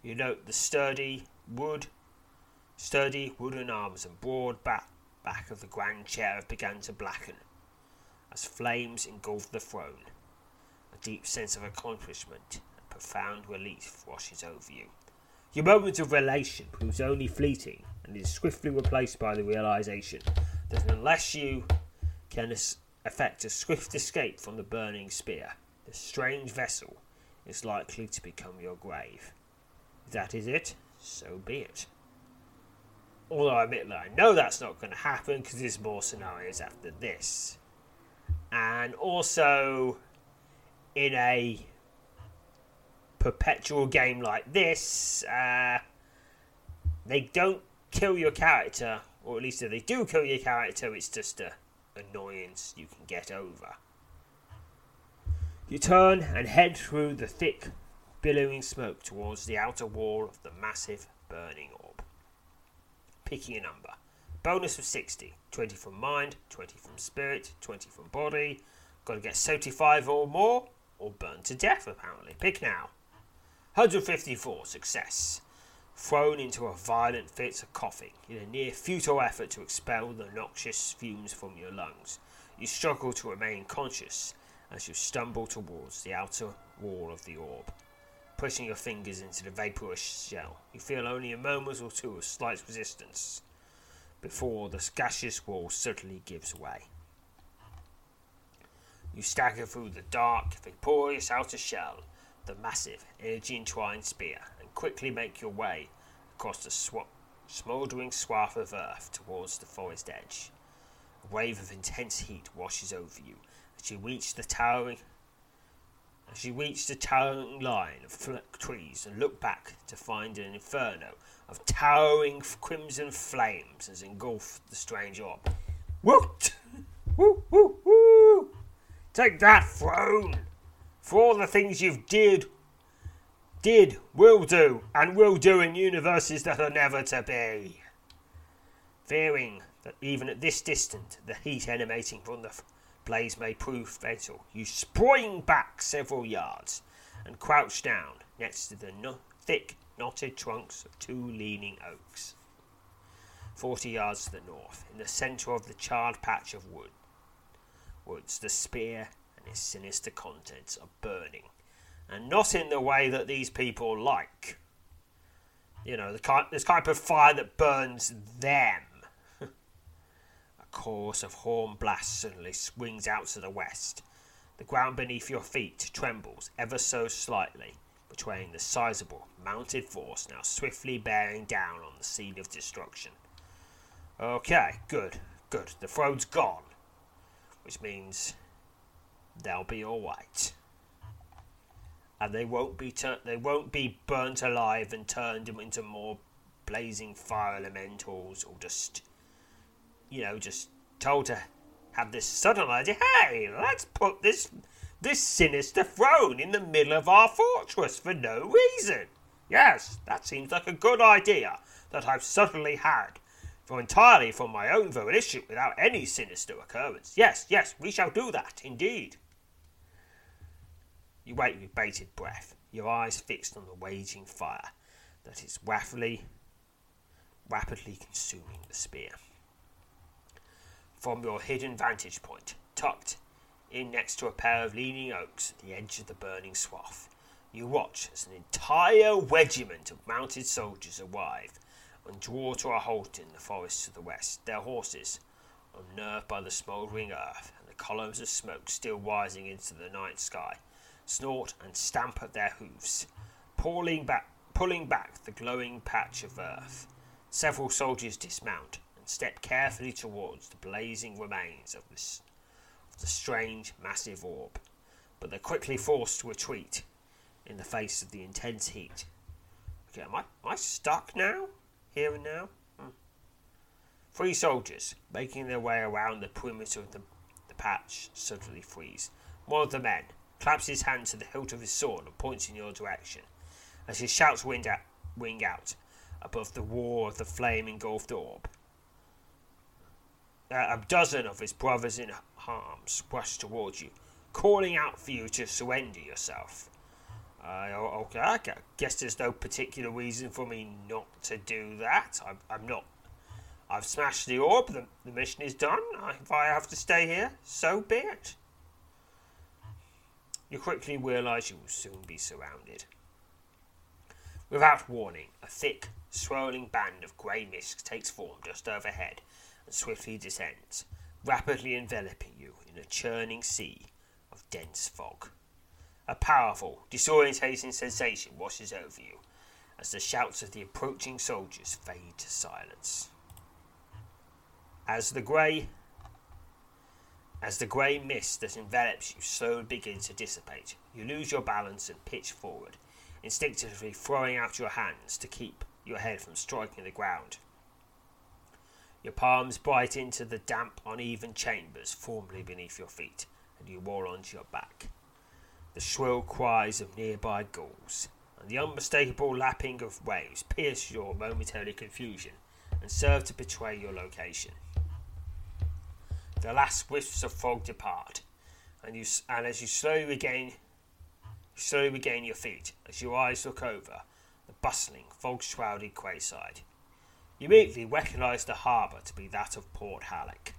You note the sturdy wood, sturdy wooden arms and broad back, back of the grand chair have begun to blacken as flames engulf the throne. A deep sense of accomplishment and profound relief washes over you. Your moment of elation proves only fleeting and is swiftly replaced by the realization that unless you can effect a swift escape from the burning spear, the strange vessel is likely to become your grave. If that is it, so be it. Although I admit that I know that's not going to happen because there's more scenarios after this. And also, in a perpetual game like this, uh, they don't kill your character, or at least if they do kill your character, it's just an annoyance you can get over. You turn and head through the thick, billowing smoke towards the outer wall of the massive burning orb. Picking a number. Bonus of sixty. twenty from mind, twenty from spirit, twenty from body. Got to get seventy-five or more, or burn to death apparently. Pick now. one hundred fifty-four. Success. Thrown into a violent fit of coughing in a near futile effort to expel the noxious fumes from your lungs. You struggle to remain conscious as you stumble towards the outer wall of the orb. Pushing your fingers into the vaporous shell, you feel only a moment or two of slight resistance before the gaseous wall suddenly gives way. You stagger through the dark, vaporous outer shell, the massive, energy-entwined spear, and quickly make your way across the sw- smouldering swath of earth towards the forest edge. A wave of intense heat washes over you as you reach the towering, as you reach the towering line of fl- trees and look back to find an inferno of towering crimson flames has engulfed the strange orb. Woot! Woo, woo, woo! Take that, throne! For all the things you've did, did, will do, and will do in universes that are never to be. Fearing that even at this distance, the heat emanating from the f- blaze may prove fatal, you spring back several yards and crouch down next to the no- thick, knotted trunks of two leaning oaks. Forty yards to the north, in the centre of the charred patch of wood, woods, the spear and its sinister contents are burning, and not in the way that these people like. You know, the kind, this type of fire that burns them. A chorus of horn blasts suddenly swings out to the west. The ground beneath your feet trembles ever so slightly, betraying the sizable, mounted force now swiftly bearing down on the scene of destruction. Okay, good, good. The throne's gone, which means they'll be all right, and they won't be tur- they won't be burnt alive and turned into more blazing fire elementals, or just, you know, just told to have this sudden idea. Hey, let's put this this sinister throne in the middle of our fortress for no reason. Yes, that seems like a good idea that I've suddenly had, for entirely from my own volition, without any sinister occurrence. Yes, yes, we shall do that, indeed. You wait with bated breath, your eyes fixed on the waging fire that is rapidly, rapidly consuming the spear. From your hidden vantage point, tucked in next to a pair of leaning oaks at the edge of the burning swath, you watch as an entire regiment of mounted soldiers arrive and draw to a halt in the forest to the west, their horses, unnerved by the smouldering earth and the columns of smoke still rising into the night sky, snort and stamp at their hoofs, pulling back, pulling back the glowing patch of earth. Several soldiers dismount and step carefully towards the blazing remains of, this, of the strange, massive orb, but they're quickly forced to retreat in the face of the intense heat. Okay, am I, am I stuck now? Here and now? Hmm. Three soldiers, making their way around the perimeter of the, the patch, suddenly freeze. One of the men claps his hand to the hilt of his sword and points in your direction, as his shouts ring out, ring out above the roar of the flame-engulfed orb. Uh, a dozen of his brothers in arms rush towards you, calling out for you to surrender yourself. Uh, okay, I guess there's no particular reason for me not to do that. I'm, I'm not. I've smashed the orb. The, the mission is done. I, if I have to stay here, so be it. You quickly realise you will soon be surrounded. Without warning, a thick, swirling band of grey mist takes form just overhead and swiftly descends, rapidly enveloping you in a churning sea of dense fog. A powerful, disorientating sensation washes over you as the shouts of the approaching soldiers fade to silence. As the grey As the grey mist that envelops you slowly begins to dissipate, you lose your balance and pitch forward, instinctively throwing out your hands to keep your head from striking the ground. Your palms bite into the damp, uneven chambers formerly beneath your feet, and you roll onto your back. The shrill cries of nearby ghouls and the unmistakable lapping of waves pierce your momentary confusion and serve to betray your location. The last wisps of fog depart, and you and as you slowly regain, you slowly regain your feet, as your eyes look over the bustling, fog-shrouded quayside. You immediately recognise the harbour to be that of Port Halleck.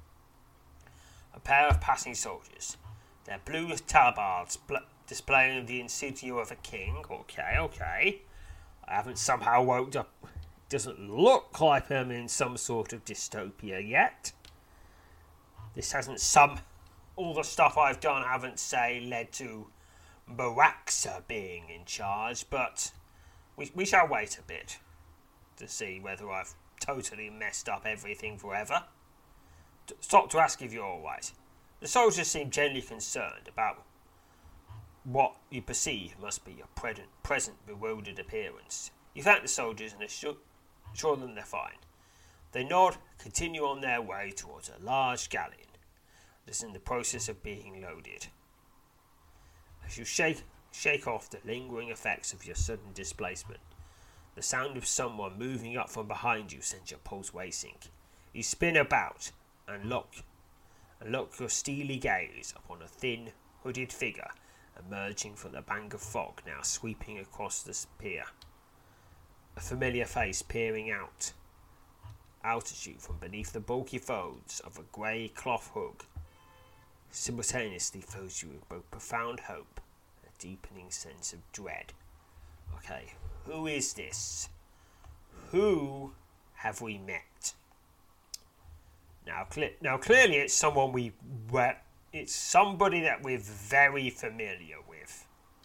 A pair of passing soldiers, their blue tabards bl- displaying the insignia of a king. Okay, okay. I haven't somehow woke up. It doesn't look like I'm in some sort of dystopia yet. This hasn't some... All the stuff I've done haven't, say, led to Maraxa being in charge, but we, we shall wait a bit to see whether I've totally messed up everything forever. Stop to ask if you're alright. The soldiers seem genuinely concerned about what you perceive must be your present, present bewildered appearance. You thank the soldiers and assure, assure them they're fine. They nod, continue on their way towards a large galleon that is in the process of being loaded. As you shake, shake off the lingering effects of your sudden displacement, the sound of someone moving up from behind you sends your pulse racing. You spin about and look and lock your steely gaze upon a thin, hooded figure emerging from the bank of fog now sweeping across the pier. A familiar face peering out, out at you from beneath the bulky folds of a grey cloth hood simultaneously fills you with both profound hope and a deepening sense of dread. Okay, who is this? Who have we met? Now, cl- now clearly it's someone we... Well, it's somebody that we're very familiar with.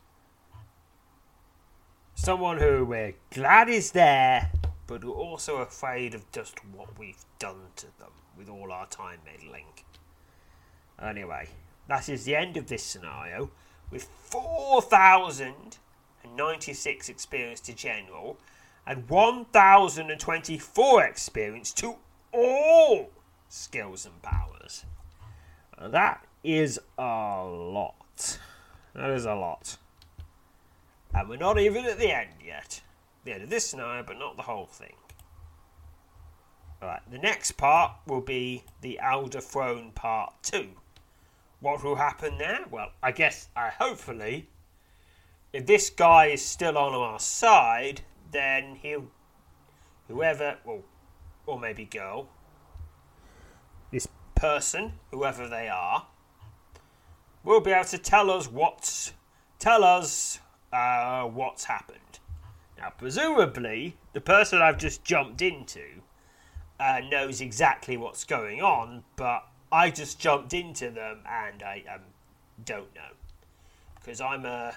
Someone who we're glad is there, but we're also afraid of just what we've done to them with all our time meddling. Anyway, that is the end of this scenario, with four thousand ninety-six experience to general, and one thousand twenty-four experience to all skills and powers. And that is a lot. That is a lot. And we're not even at the end yet. The end of this scenario, but not the whole thing. Alright, the next part will be the Elder Throne Part two. What will happen there? Well, I guess, I hopefully, if this guy is still on our side, then he'll, whoever, well, or maybe girl, this person, whoever they are, will be able to tell us what's, tell us uh, what's happened. Now, presumably, the person I've just jumped into uh, knows exactly what's going on, but I just jumped into them and I um, don't know. Because I'm a...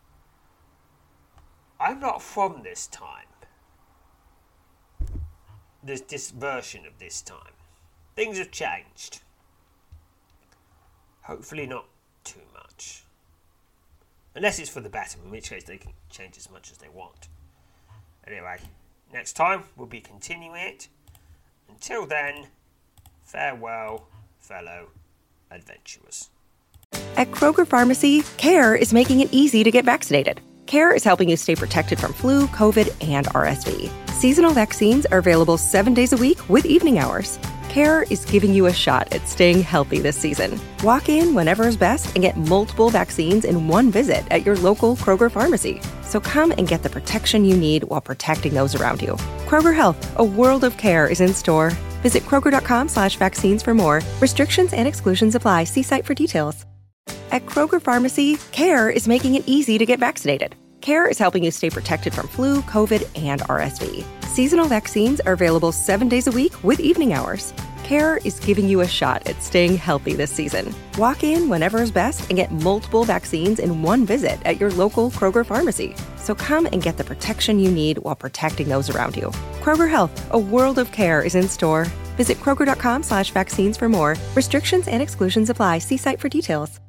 I'm not from this time. This, this version of this time. Things have changed. Hopefully not too much. Unless it's for the better, in which case they can change as much as they want. Anyway, next time we'll be continuing it. Until then, farewell, fellow adventurers. At Kroger Pharmacy, CARE is making it easy to get vaccinated. CARE is helping you stay protected from flu, COVID, and R S V. Seasonal vaccines are available seven days a week with evening hours. Care is giving you a shot at staying healthy this season. Walk in whenever is best and get multiple vaccines in one visit at your local Kroger pharmacy. So come and get the protection you need while protecting those around you. Kroger Health, a world of care is in store. Visit Kroger.com slash vaccines for more. Restrictions and exclusions apply. See site for details. At Kroger Pharmacy, Care is making it easy to get vaccinated. Care is helping you stay protected from flu, COVID, and R S V. Seasonal vaccines are available seven days a week with evening hours. Care is giving you a shot at staying healthy this season. Walk in whenever is best and get multiple vaccines in one visit at your local Kroger pharmacy. So come and get the protection you need while protecting those around you. Kroger Health, a world of care is in store. Visit Kroger.com slash vaccines for more. Restrictions and exclusions apply. See site for details.